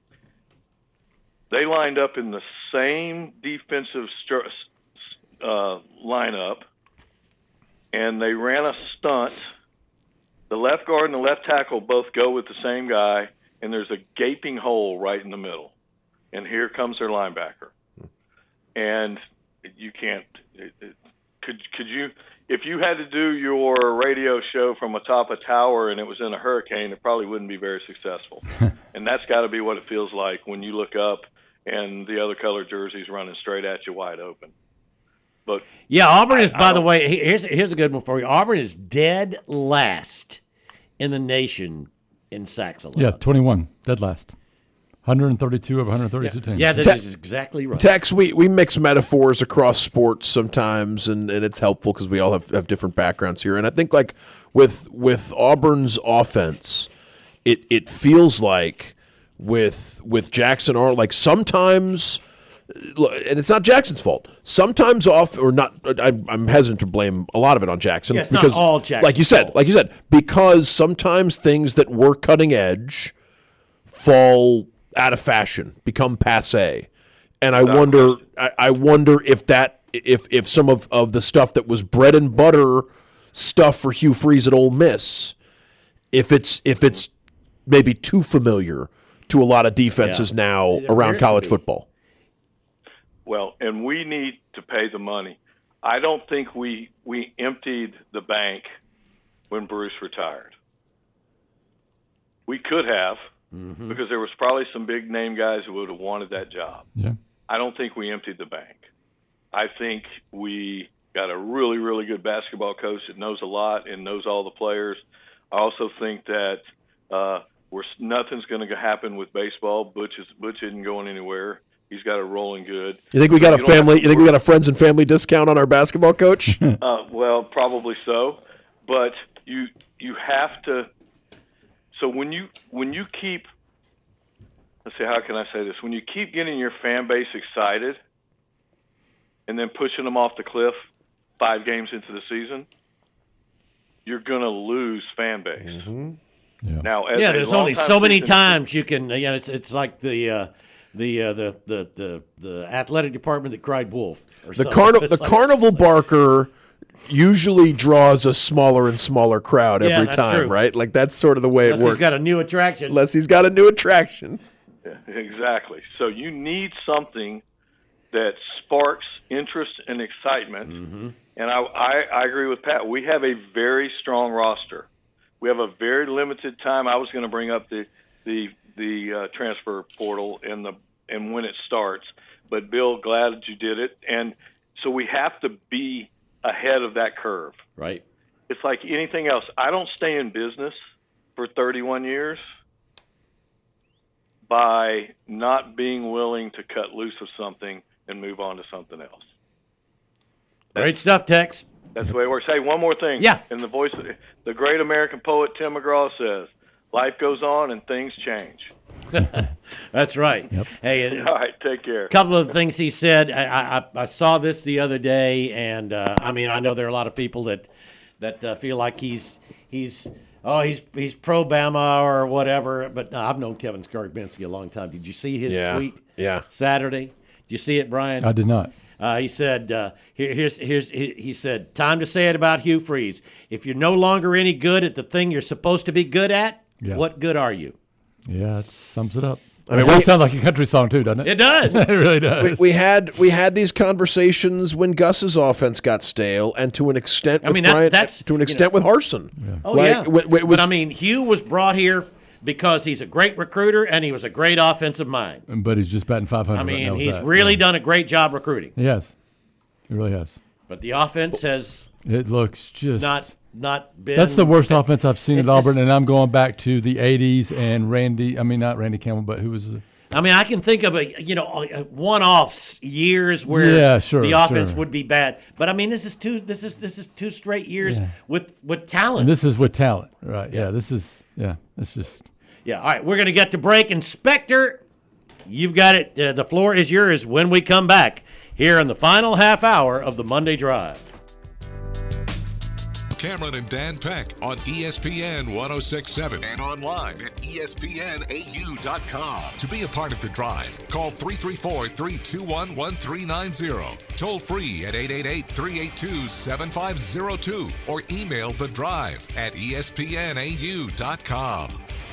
they lined up in the same defensive uh, lineup, and they ran a stunt. The left guard and the left tackle both go with the same guy, and there's a gaping hole right in the middle. And here comes their linebacker. And you can't it, it, could could you if you had to do your radio show from atop a tower and it was in a hurricane, it probably wouldn't be very successful. And that's got to be what it feels like when you look up and the other color jerseys running straight at you wide open. But yeah, Auburn is, I, by I the way, here's here's a good one for you. Auburn is dead last in the nation in sacks allowed. Yeah, twenty-one, dead last. one hundred thirty-two of one hundred thirty-two yeah. teams. Yeah, that Te- is exactly right. Tex, we, we mix metaphors across sports sometimes, and, and it's helpful because we all have, have different backgrounds here. And I think like with with Auburn's offense, it it feels like with with Jackson Arnold. Like sometimes, and it's not Jackson's fault. Sometimes off or not. I'm, I'm hesitant to blame a lot of it on Jackson yeah, it's because, not all Jackson's like you said, fault. like you said, because sometimes things that were cutting edge fall out of fashion, become passé, and I wonder. I, I wonder if that if if some of, of the stuff that was bread and butter stuff for Hugh Freeze at Ole Miss, if it's if it's maybe too familiar to a lot of defenses Yeah. now It around appears to college be. football. Well, and we need to pay the money. I don't think we we emptied the bank when Bruce retired. We could have, Mm-hmm. because there was probably some big name guys who would have wanted that job. Yeah. I don't think we emptied the bank. I think we got a really, really good basketball coach that knows a lot and knows all the players. I also think that uh, we're, nothing's going to happen with baseball. Butch is Butch isn't going anywhere. He's got it rolling good. You think we got a You don't have family? to You think we worry- got a friends and family discount on our basketball coach? Uh, well, probably so, but you you have to. So when you when you keep, let's see, how can I say this? When you keep getting your fan base excited, and then pushing them off the cliff five games into the season, you're going to lose fan base. Mm-hmm. Yeah. Now, as Yeah, a there's only longtime so many season- times you can. Yeah, it's it's like the uh, the, uh, the the the the athletic department that cried wolf. Or The something. carnival, It's the like- carnival barker usually draws a smaller and smaller crowd Yeah, every that's time, true. right? Like that's sort of the way Unless it works. he's got a new attraction. Unless he's got a new attraction. Yeah, exactly. So you need something that sparks interest and excitement. Mm-hmm. And I, I, I agree with Pat. We have a very strong roster. We have a very limited time. I was going to bring up the the the uh, transfer portal and the and when it starts. But Bill, glad that you did it. And so we have to be ahead of that curve. Right. It's like anything else. I don't stay in business for thirty-one years by not being willing to cut loose of something and move on to something else. Great stuff, Tex. That's the way it works. Hey, one more thing. Yeah. In the voice of the great American poet Tim McGraw says, life goes on and things change. That's right. Hey, All right, take care. a couple of things he said. I, I, I saw this the other day, and uh, I mean, I know there are a lot of people that that uh, feel like he's he's oh he's he's pro Bama or whatever. But no, I've known Kevin Skarbinski a long time. Did you see his Yeah. tweet? Yeah. Saturday. Did you see it, Brian? I did not. Uh, he said, uh, here, here's, here's, he, he said, time to say it about Hugh Freeze. If you're no longer any good at the thing you're supposed to be good at, Yeah. what good are you? Yeah, it sums it up. I mean, it does we- sound like a country song too, doesn't it? It does. It really does. We, we had we had these conversations when Gus's offense got stale, and to an extent, I with mean, that's- Brian, that's, to an you extent know- with Harsin. Oh, Like, yeah. when- when it was- but, I mean, Hugh was brought here because he's a great recruiter and he was a great offensive mind. But he's just batting five hundred. I right mean, now with he's that. really Yeah. done a great job recruiting. He has. He really has. But the offense has It looks just not not been. That's the worst offense I've seen at It's Auburn, just- and I'm going back to the eighties and Randy. I mean, not Randy Campbell, but who was the, I mean, I can think of a you know a one-offs years where Yeah, sure, the offense sure. would be bad. But I mean, this is two this is this is two straight years Yeah. with with talent. and this is with talent, right? Yeah, this is yeah, it's just Yeah, all right, we're going to get to break. Inspector, you've got it. Uh, the floor is yours when we come back here in the final half hour of the Monday Drive. Cameron and Dan Peck on E S P N one oh six point seven and online at E S P N A U dot com. To be a part of the drive, call three three four, three two one, one three nine zero. Toll free at eight eight eight, three eight two, seven five zero two or email the drive at E S P N A U dot com.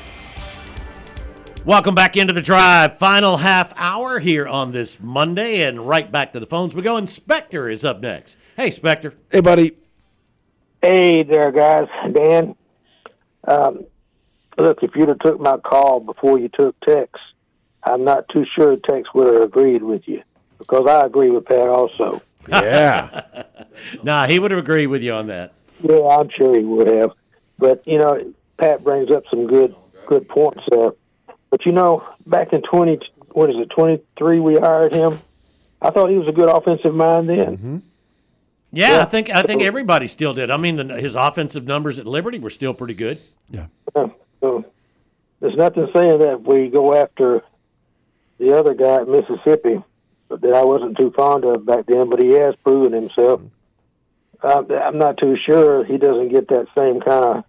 Welcome back into the drive. Final half hour here on this Monday, and right back to the phones we go. Inspector is up next. Hey, Spector. Hey, buddy. Hey there, guys. Dan. Um, look, if you'd have took my call before you took Tex, I'm not too sure Tex would have agreed with you, because I agree with Pat also. Yeah. Nah, he would have agreed with you on that. Yeah, I'm sure he would have. But, you know, Pat brings up some good good points there. But, you know, back in twenty, what is it, twenty-three we hired him, I thought he was a good offensive mind then. Mm-hmm. Yeah, Yeah. I think I think everybody still did. I mean, the, his offensive numbers at Liberty were still pretty good. yeah. Uh, so, there's nothing saying that we go after the other guy at Mississippi that I wasn't too fond of back then, but he has proven himself. Uh, I'm not too sure he doesn't get that same kind of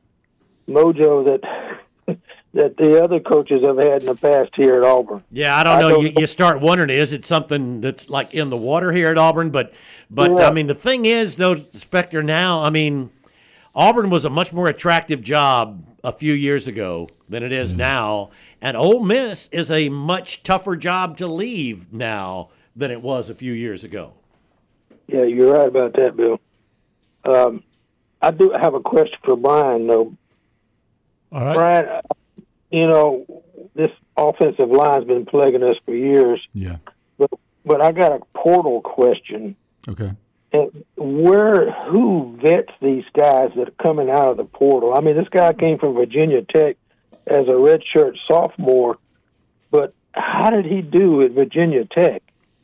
mojo that that the other coaches have had in the past here at Auburn. Yeah, I don't know. I don't, you, you start wondering, is it something that's like in the water here at Auburn? But, but yeah. I mean, the thing is, though, Spectre, now, I mean, Auburn was a much more attractive job a few years ago than it is mm. now, and Ole Miss is a much tougher job to leave now than it was a few years ago. Yeah, you're right about that, Bill. Um, I do have a question for Brian, though. All right. Brian, you know, this offensive line's been plaguing us for years. Yeah. But but I got a portal question. Okay. And where, who vets these guys that are coming out of the portal? I mean, this guy came from Virginia Tech as a redshirt sophomore, but how did he do at Virginia Tech?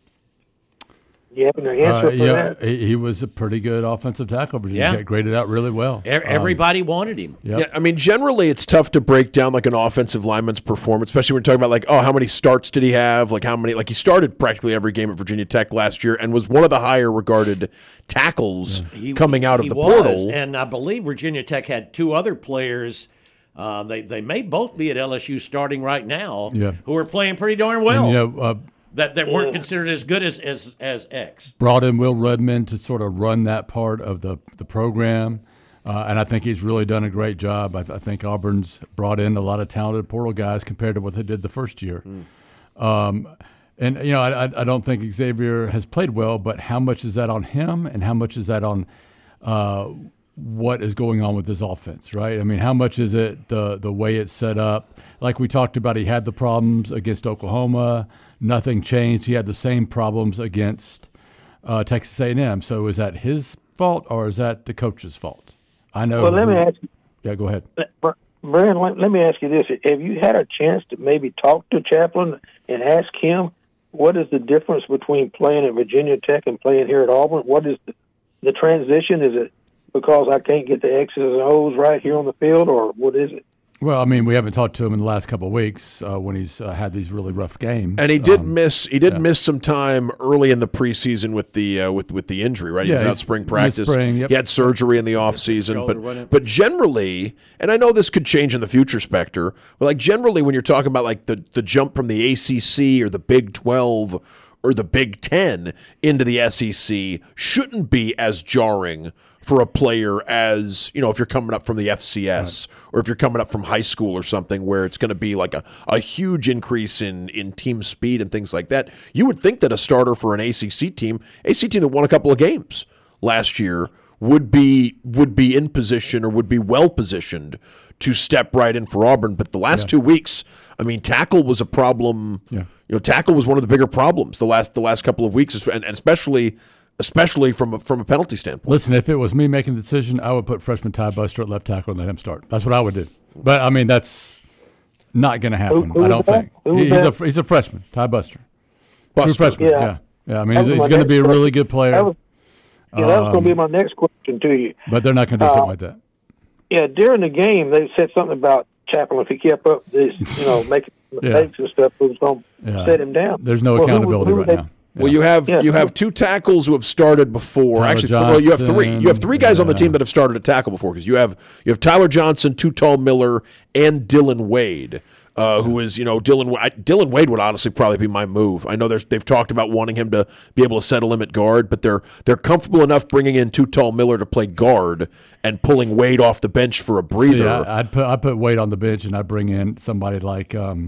You have an answer uh, for yeah, that? He, he was a pretty good offensive tackle. Virginia Yeah. got graded out really well. Everybody um, wanted him. Yep. Yeah, I mean, generally it's tough to break down like an offensive lineman's performance, especially when you're talking about like, oh, how many starts did he have? Like how many? Like he started practically every game at Virginia Tech last year and was one of the higher regarded tackles He, coming out he of the was, portal. And I believe Virginia Tech had two other players. Uh, they they may both be at L S U starting right now. Yeah. Who are playing pretty darn well. And, you know, uh, that that weren't considered as good as as as X. Brought in Will Redmond to sort of run that part of the the program, uh, and I think he's really done a great job. I, I think Auburn's brought in a lot of talented portal guys compared to what they did the first year. Mm. Um, and you know, I, I don't think Xavier has played well, but how much is that on him, and how much is that on uh, what is going on with this offense? Right? I mean, how much is it the the way it's set up? Like we talked about, he had the problems against Oklahoma. Nothing changed. He had the same problems against uh, Texas A and M. So is that his fault or is that the coach's fault? I know. Well, let me ask you. Yeah, go ahead. Brian, let, let me ask you this. Have you had a chance to maybe talk to Chaplin and ask him what is the difference between playing at Virginia Tech and playing here at Auburn? What is the, the transition? Is it because I can't get the X's and O's right here on the field, or what is it? Well, I mean, we haven't talked to him in the last couple of weeks uh, when he's uh, had these really rough games, and he did um, miss. He did yeah. miss some time early in the preseason with the uh, with with the injury. Right, he yeah, was out spring practice. Spring, yep. He had surgery in the offseason. but but generally, and I know this could change in the future, Spectre. But like generally, when you're talking about like the the jump from the A C C or the Big twelve or the Big Ten into the S E C, shouldn't be as jarring for a player as, you know, if you're coming up from the F C S right. or if you're coming up from high school or something where it's going to be like a, a huge increase in, in team speed and things like that. You would think that a starter for an A C C team, A C C team that won a couple of games last year, would be would be in position or would be well positioned to step right in for Auburn. But the last yeah. two weeks, I mean, tackle was a problem. Yeah. You know, tackle was one of the bigger problems the last the last couple of weeks, and, and especially – especially from a, from a penalty standpoint. Listen, if it was me making the decision, I would put freshman Ty Buster at left tackle and let him start. That's what I would do. But, I mean, that's not going to happen, who, who I don't think. He, he's, a, he's a freshman, Ty Buster. Buster. True freshman, yeah. yeah. yeah. I mean, he's, he's going to be a really good player. That was, yeah, that was um, going to be my next question to you. But they're not going to do uh, something like that. Yeah, during the game, they said something about Chaplin. If he kept up this, you know, making mistakes yeah. and stuff, it was going to yeah. set him down. There's no well, accountability who, who right they, now. Yeah. Well, you have yeah. you have two tackles who have started before. Tyler Actually, Johnson, well, you have three. You have three guys yeah. on the team that have started a tackle before because you have you have Tyler Johnson, Tutal Miller, and Dylan Wade, uh, who is you know Dylan I, Dylan Wade would honestly probably be my move. I know there's they've talked about wanting him to be able to settle him at guard, but they're they're comfortable enough bringing in Tutal Miller to play guard and pulling Wade off the bench for a breather. See, I, I'd put I put Wade on the bench and I'd bring in somebody like. Um,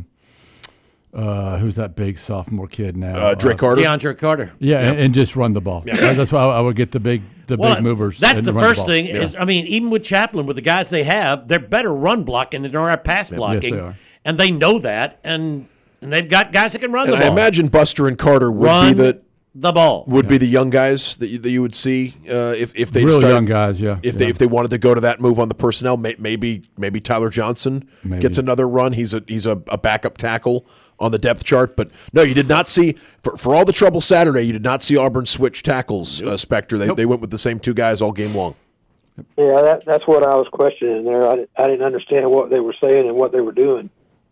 Uh, who's that big sophomore kid now? Uh, Dre uh, Carter. DeAndre Carter. Yeah, yep. and, and just run the ball. Yeah. That's why I would get the big, the well, big movers. That's and the run first the thing. yeah. Is I mean, even with Chaplin, with the guys they have, they're better run blocking than they are pass blocking, yes, they are. and they know that, and and they've got guys that can run and the I ball. I imagine Buster and Carter would run be the the ball would yeah. be the young guys that you, that you would see uh, if if they real started, young guys. Yeah, if yeah. they if they wanted to go to that move on the personnel, may, maybe maybe Tyler Johnson maybe. gets another run. He's a he's a, a backup tackle on the depth chart. But no, you did not see, for, for all the trouble Saturday, you did not see Auburn switch tackles, uh, Spectre. They, nope. they went with the same two guys all game long. Yeah, that, that's what I was questioning there. I, I didn't understand what they were saying and what they were doing.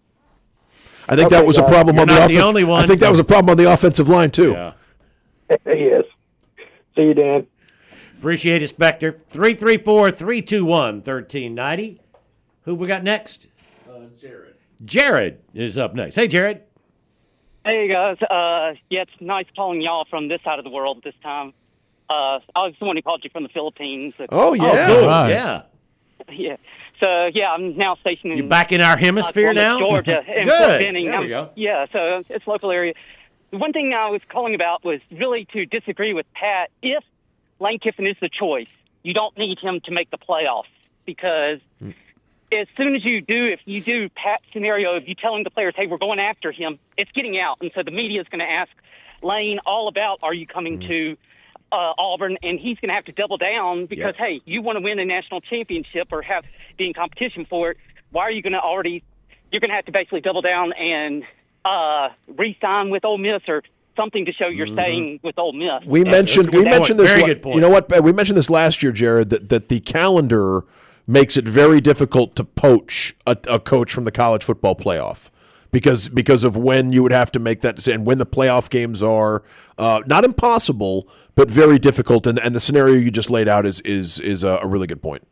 I think Okay, that was guys. a problem You're on the not offensive. the only one. I think that was a problem on the offensive line too. Yeah. Yes. See you, Dan. Appreciate it, Spectre. three three four, three two one, one three nine zero. Who we got next? Uh, Jared. Jared is up next. Hey, Jared. Hey, guys. Uh, yeah, it's nice calling y'all from this side of the world this time. Uh, I was the one who called you from the Philippines. Oh, yeah. Oh, cool. Right. Yeah. Yeah. So, yeah, I'm now stationed in You back in our hemisphere uh, Columbus, now? Georgia. In Good. Fort Benning. There we I'm- go. Yeah, so it's local area. The one thing I was calling about was really to disagree with Pat. If Lane Kiffin is the choice, you don't need him to make the playoffs because Hmm. as soon as you do, if you do Pat's scenario, if you telling the players, hey, we're going after him, it's getting out. And so the media is going to ask Lane all about, are you coming Hmm. to uh, Auburn? And he's going to have to double down because, Yep. hey, you want to win a national championship or have be in competition for it. Why are you going to already – you're going to have to basically double down and uh, re-sign with Ole Miss or something to show you're Mm-hmm. staying with Ole Miss. We That's- mentioned that's a we good mentioned point. this. Very la- good point. You know what? We mentioned this last year, Jared. That that the calendar makes it very difficult to poach a, a coach from the college football playoff because because of when you would have to make that decision, when the playoff games are. Uh, not impossible, but very difficult. And, and the scenario you just laid out is is is a, a really good point.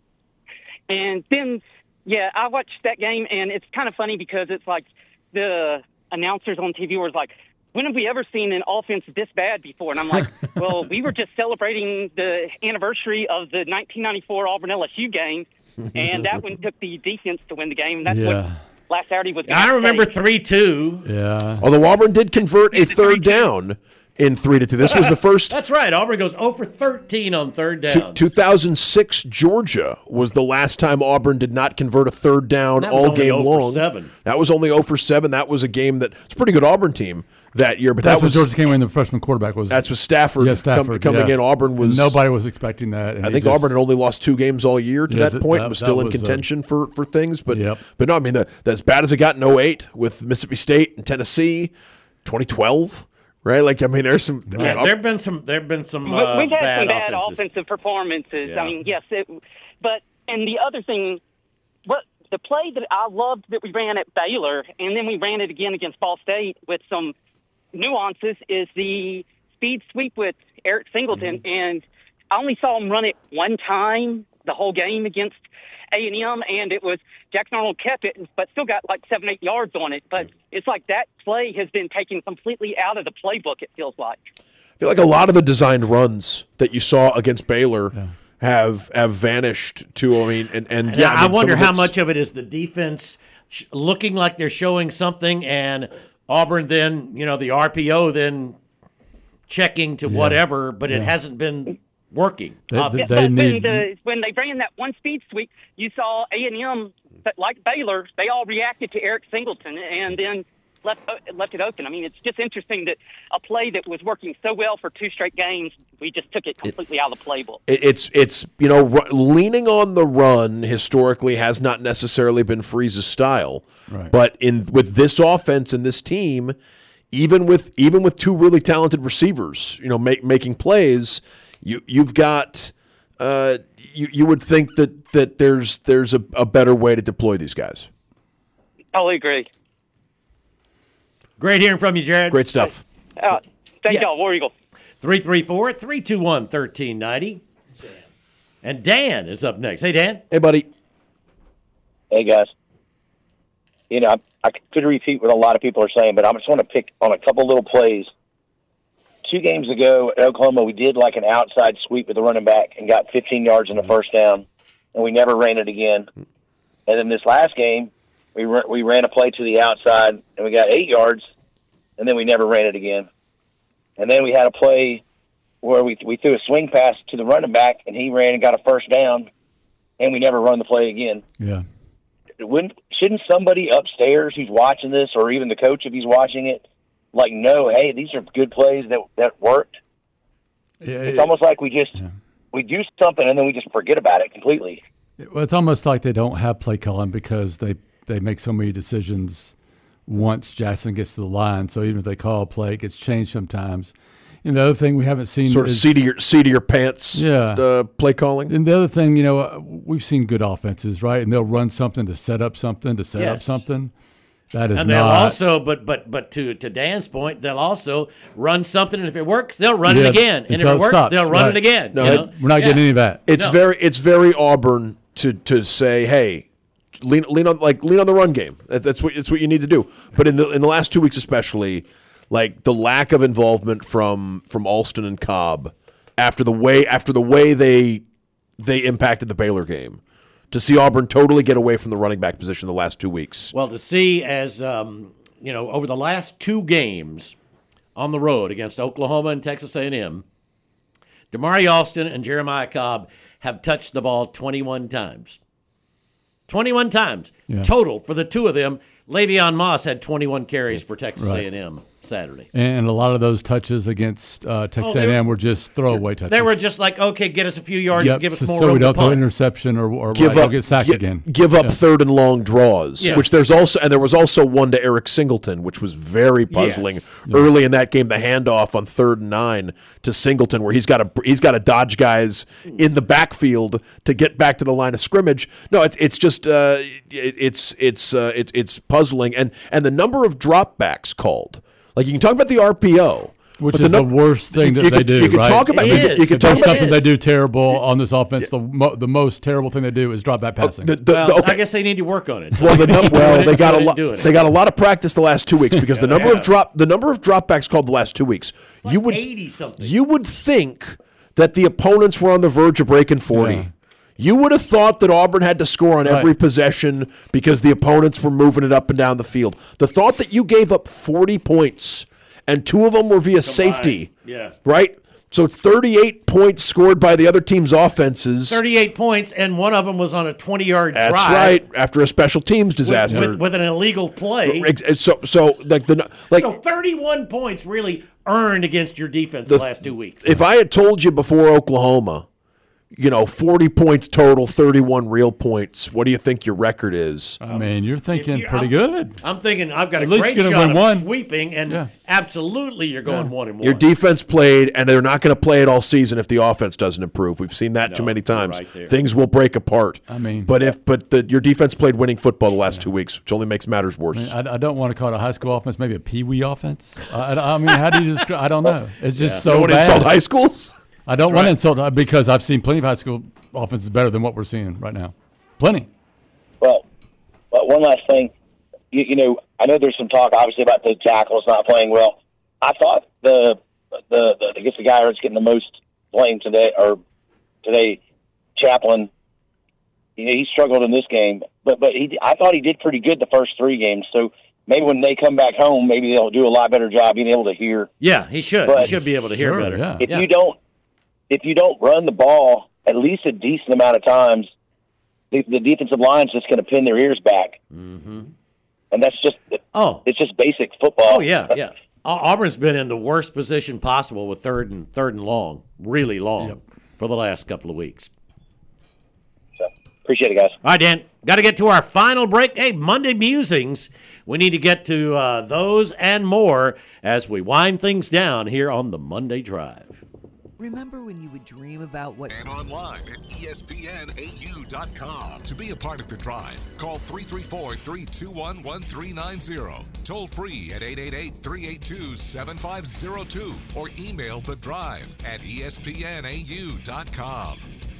And then, yeah, I watched that game, and it's kind of funny because it's like the announcers on T V were like, when have we ever seen an offense this bad before? And I'm like, well, we were just celebrating the anniversary of the nineteen ninety-four Auburn L S U game, and that one took the defense to win the game. And that's Yeah. what last Saturday was. I remember three two. Yeah. Although Auburn did convert a third down in three to two. This was the first. That's right. Auburn goes zero for thirteen on third down. two thousand six Georgia was the last time Auburn did not convert a third down That was all only game zero for long. seven. That was only zero for seven. That was a game that it's a pretty good Auburn team that year, but That's that was what Georgia came in. The freshman quarterback was. that's with Stafford, yeah, com- Stafford coming yeah. in. Auburn was Nobody was expecting that. and I he think just- Auburn had only lost two games all year to Yeah, that th- point. that- and was still that in was a- contention for, for things, but Yep. but no, I mean the, as bad as it got in oh eight with Mississippi State and Tennessee, twenty twelve, right? Like I mean, there's some. I mean, Yeah, there've been some. There've been some We- uh, We've had bad some bad offenses. offensive performances. Yeah. I mean, yes, it, but and the other thing, what the play that I loved that we ran at Baylor, and then we ran it again against Ball State with some nuances, is the speed sweep with Eric Singleton, Mm-hmm. and I only saw him run it one time the whole game against A and M, and it was Jackson Arnold kept it, but still got like seven, eight yards on it. But it's like that play has been taken completely out of the playbook. It feels like. I feel like a lot of the designed runs that you saw against Baylor have have vanished too. I mean, and, and And yeah, I, I, mean, wonder some of how it's- much of it is the defense sh- looking like they're showing something, and Auburn then, you know, the R P O then checking to Yeah. whatever, but it Yeah. hasn't been working. They- they- obviously. they But when, need- the, when they ran that one speed sweep, you saw A and M, but like Baylor, they all reacted to Eric Singleton and then left left it open. I mean, it's just interesting that a play that was working so well for two straight games, we just took it completely out of the playbook. It- It's it's you know ru- leaning on the run historically has not necessarily been Freeze's style, Right. but in with this offense and this team, even with even with two really talented receivers, you know, make, making plays, you you've got uh, you you would think that that there's there's a, a better way to deploy these guys. Totally agree. Great hearing from you, Jared. Great stuff. Uh, thank Yeah. y'all, War Eagle. three three four, three two one, one three nine zero. And Dan is up next. Hey, Dan. Hey, buddy. Hey, guys. You know, I, I could repeat what a lot of people are saying, but I just want to pick on a couple little plays. Two games ago at Oklahoma, we did like an outside sweep with the running back and got fifteen yards in the first down, and we never ran it again. And then this last game, we ra- we ran a play to the outside, and we got eight yards, and then we never ran it again. And then we had a play where we we threw a swing pass to the running back, and he ran and got a first down, and we never run the play again. Yeah. Wouldn't shouldn't somebody upstairs who's watching this, or even the coach if he's watching it, like know, hey, these are good plays that that worked? Yeah, It's it- almost like we just we do something and then we just forget about it completely. Well, it's almost like they don't have play calling because they, they make so many decisions once Jackson gets to the line. So even if they call a play, it gets changed sometimes. And the other thing we haven't seen sort of is, seat of your seat of your pants. Yeah. Uh, play calling. And the other thing, you know, uh, we've seen good offenses, right? And they'll run something to set up something to set Yes. up something. That is and they'll not. also, but but but to to Dan's point, they'll also run something, and if it works, they'll run Yeah, it again, and if until it it works, stops, they'll run right. it again. No, you it- know? We're not Yeah. getting any of that. It's No. very it's very Auburn to to say, hey, lean lean on like lean on the run game. That, that's what it's what you need to do. But in the in the last two weeks especially, like the lack of involvement from from Alston and Cobb after the way after the way they they impacted the Baylor game. To see Auburn totally get away from the running back position the last two weeks. Well, to see as um, you know, over the last two games on the road against Oklahoma and Texas A and M, Damari Alston and Jeremiah Cobb have touched the ball twenty-one times. twenty-one times Yeah. total for the two of them. Le'Veon Moss had twenty-one carries for Texas Right. A and M Saturday. And a lot of those touches against uh, Texas Oh, they A and M were- were just throwaway touches. They were just like, okay, get us a few yards, Yep, give us so, more so room we to don't throw punt. interception or, or Give right, up, don't get sacked gi- again. give up Yeah. third and long draws, Yes. which there's also, and there was also one to Eric Singleton, which was very puzzling Yes. early in that game. The handoff on third and nine to Singleton, where he's got to he's got to dodge guys in the backfield to get back to the line of scrimmage. No, it's it's just uh, it, it's it's uh, it, it's puzzling, and and the number of dropbacks called. Like you can talk about the R P O. Which but is the, the num- worst thing that you they could, do, You can right? talk about It you could- is. you could If talk there's about something is. they do terrible on this offense, the mo- the most terrible thing they do is drop back passing. the, the, Well, the- okay. I guess they need to work on it. Well, the num- well, they got a lot. Doing it. They got a lot of practice the last two weeks because the number of drop, the number of dropbacks called the last two weeks. Like you would eighty something. You would think that the opponents were on the verge of breaking forty. Yeah. You would have thought that Auburn had to score on every Right. possession because the opponents were moving it up and down the field. The thought that you gave up forty points and two of them were via safety, Yeah. right? So thirty-eight points scored by the other team's offenses. thirty-eight points, and one of them was on a twenty-yard drive. That's right. After a special teams With, disaster. with, with an illegal play. Ex- So, so like the like so thirty-one points really earned against your defense the, last two weeks. if I had told you before Oklahoma, you know, forty points total, thirty-one real points, what do you think your record is? I mean, you're thinking you're- pretty I'm- good. I'm thinking I've got At a least great you're gonna shot win of one. sweeping, and Yeah. absolutely you're going Yeah. one and one. Your defense played, and they're not going to play it all season if the offense doesn't improve. We've seen that too No, many you're times. right there. Things will break apart. I mean- but if but the, your defense played winning football the last two weeks, which only makes matters I, worse. mean, I, I don't want to call it a high school offense, maybe a pee-wee offense. I, I I mean, how do you describe? I don't know. It's just You so don't want to bad. insult high schools? I don't That's want to right. insult uh, because I've seen plenty of high school offenses better than what we're seeing right now. Plenty. Well, but one last thing, you, you know, I know there's some talk obviously about the tackles not playing well. I thought the the, the I guess the guy that's getting the most blame today or today, Chaplin. You know, he struggled in this game, but but he I thought he did pretty good the first three games. So maybe when they come back home, maybe they'll do a lot better job being able to hear. Yeah, he should. But- he should be able to hear Sure, better. yeah. If Yeah. you don't, if you don't run the ball at least a decent amount of times, the, the defensive line's just going to pin their ears back, mm-hmm. and that's just Oh. it's just basic football. Oh yeah, yeah. Au- Auburn's been in the worst position possible with third and third and long, really long, for the last couple of weeks. So, appreciate it, guys. All right, Dan, got to get to our final break. Hey, Monday musings. We need to get to uh, those and more as we wind things down here on the Monday Drive. Remember when you would dream about what... And online at E S P N A U dot com. To be a part of the drive, call three three four, three two one, one three nine zero. Toll free at eight eight eight, three eight two, seven five zero two or email the drive at E S P N A U dot com.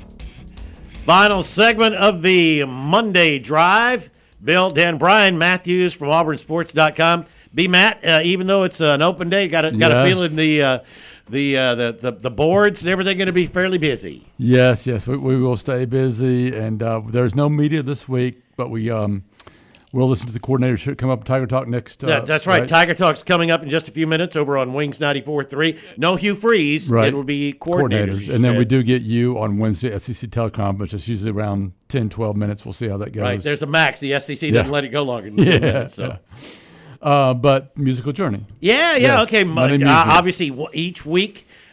Final segment of the Monday Drive. Bill, Dan, Brian Matthews from Auburn Sports dot com. B. Matt, uh, even though it's an open day, got a, got a Yes. feeling the, uh, the, uh, the the the boards and everything going to be fairly busy. Yes, yes, we, we will stay busy, and uh, there's no media this week, but we um, we'll listen to the coordinator. Should come up Tiger Talk next. Uh, That- that's right. Tiger Talk's coming up in just a few minutes over on Wings ninety-four point three. No Hugh Freeze. Right. It will be coordinators. you and then we said. do get you on Wednesday at S E C Telecom, which is usually around ten, twelve minutes. We'll see how that goes. Right. There's a max. The S E C Yeah. doesn't let it go longer than yeah, ten minutes. So. yeah. Uh, but musical journey. Yeah, yeah, Yes, okay. Monday Uh, musings. obviously, w- each week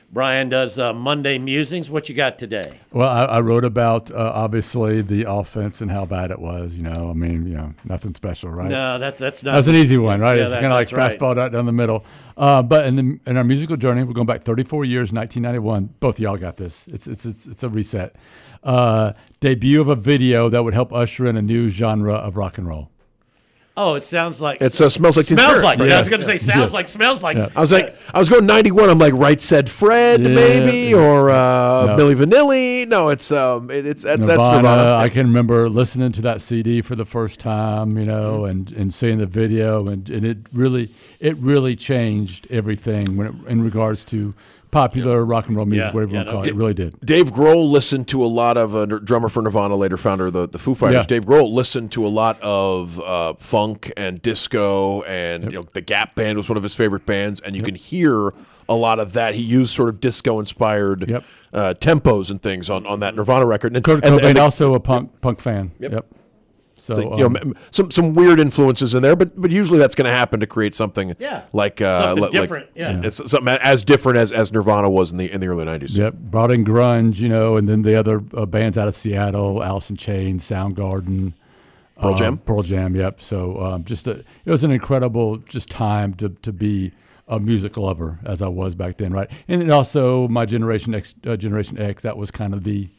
Brian does uh, Monday Musings. What you got today? Well, I, I wrote about uh, obviously the offense and how bad it was. You know, I mean, you know, nothing special, right? No, that's that's not. That's an easy one, right? Yeah, it's that, kind of like that's fastball right down the middle. Uh, but in the in our musical journey, we're going back thirty-four years, nineteen ninety-one. Both of y'all got this. It's it's it's, it's a reset. Uh, debut of a video that would help usher in a new genre of rock and roll. Oh, it sounds like It's uh, Smells Like Teen smells Spirit. like. Yes. I was going to say sounds Yes. like, smells like. I was like, I was going ninety-one. I'm like, Right Said Fred, Yeah. maybe, or uh, No. Milli Vanilli. No, it's um, it, it's that's Nirvana, that's Nirvana. I can remember listening to that C D for the first time, you know, and, and seeing the video, and, and it really it really changed everything when it, in regards to popular rock and roll music, Yeah, whatever you yeah, want to no. call it. It really did. Dave Grohl listened to a lot of, uh, drummer for Nirvana, later founder of the, the Foo Fighters. Yeah. Dave Grohl listened to a lot of uh, funk and disco, and you know the Gap Band was one of his favorite bands, and you can hear a lot of that. He used sort of disco-inspired Yep. uh, tempos and things on, on that Nirvana record. And, Kurt and- Cobain, and the- also a punk punk fan. Yep. Yep. So, So, you um, know, m- some some weird influences in there, but but usually that's going to happen to create something Yeah. like uh, Something li- like- different, yeah. It's something as different as, as Nirvana was in the in the early nineties. Yep, brought in grunge, you know, and then the other uh, bands out of Seattle, Alice in Chains, Soundgarden, Pearl um, Jam? Pearl Jam. Yep. So um, just a, it was an incredible just time to to be a music lover as I was back then, right? And then also my generation X, uh, Generation X, that was kind of the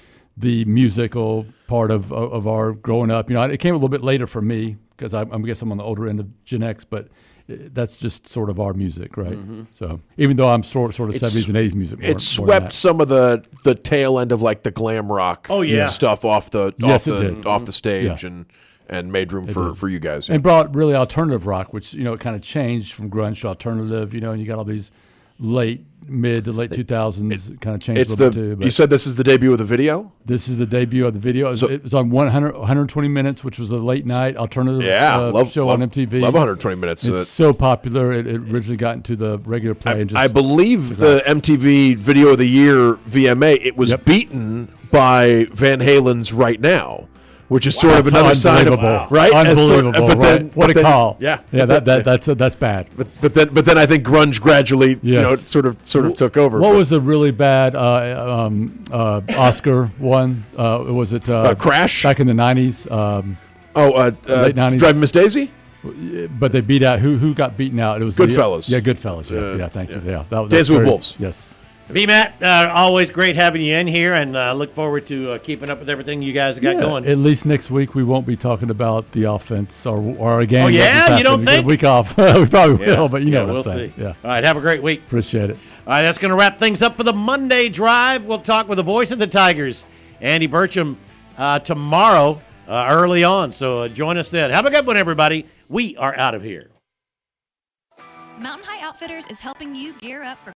the musical part of of of our growing up. You know, it came a little bit later for me because I, I guess I'm on the older end of Gen X, but that's just sort of our music, right? Mhm. So even though I'm sort sort of It's- seventies and eighties music, more, It more than swept that. some of the the tail end of like the glam rock Oh, yeah. stuff off the Yes, off it the did. off the stage Yeah. and and made room It for, did. for you guys. And brought really alternative rock, which, you know, it kind of changed from grunge to alternative, you know, and you got all these late, mid to late two thousands kind of changed It's a little the bit too. you but said this is the debut of the video. this is the debut of the video. It was, So- it was on one hundred, one hundred twenty minutes, which was a late night alternative Yeah, uh, love- show love- on M T V. love one hundred twenty minutes. It's Uh, so popular. It, it originally got into the regular play. and just I believe the M T V Video of the Year V M A. It was beaten by Van Halen's Right Now, which is sort of That's another sign of unbelievable. right. As sort- Unbelievable, but then- right. What but a then- call. Yeah, Yeah, but that, then- that, that's, that's bad. But, but then, but then I think grunge gradually, you Yes. know, sort of, sort of took over. What But- was a really bad uh, um, uh, Oscar one? Uh, was it uh, Uh, Crash? back in the nineties? Um, Oh, uh, uh, late nineties. Driving Miss Daisy? But they beat out who? Who got beaten out? It was Goodfellas. The, yeah, Goodfellas. Yeah, Uh, yeah. Thank yeah. you. Yeah, that, Dancing that's with very- Wolves. Yes. B. Matt, uh, always great having you in here, and uh, look forward to uh, keeping up with everything you guys have got Yeah, going. At least next week we won't be talking about the offense or, or a game. Oh, that yeah? just You don't happened. Get a think? week off? We probably Yeah. will, but you Yeah, know what we'll I'm saying. see. Yeah. All right, have a great week. Appreciate it. All right, that's going to wrap things up for the Monday Drive. We'll talk with the voice of the Tigers, Andy Burcham, uh, tomorrow uh, early on. So uh, join us then. Have a good one, everybody. We are out of here. Mountain High Outfitters is helping you gear up for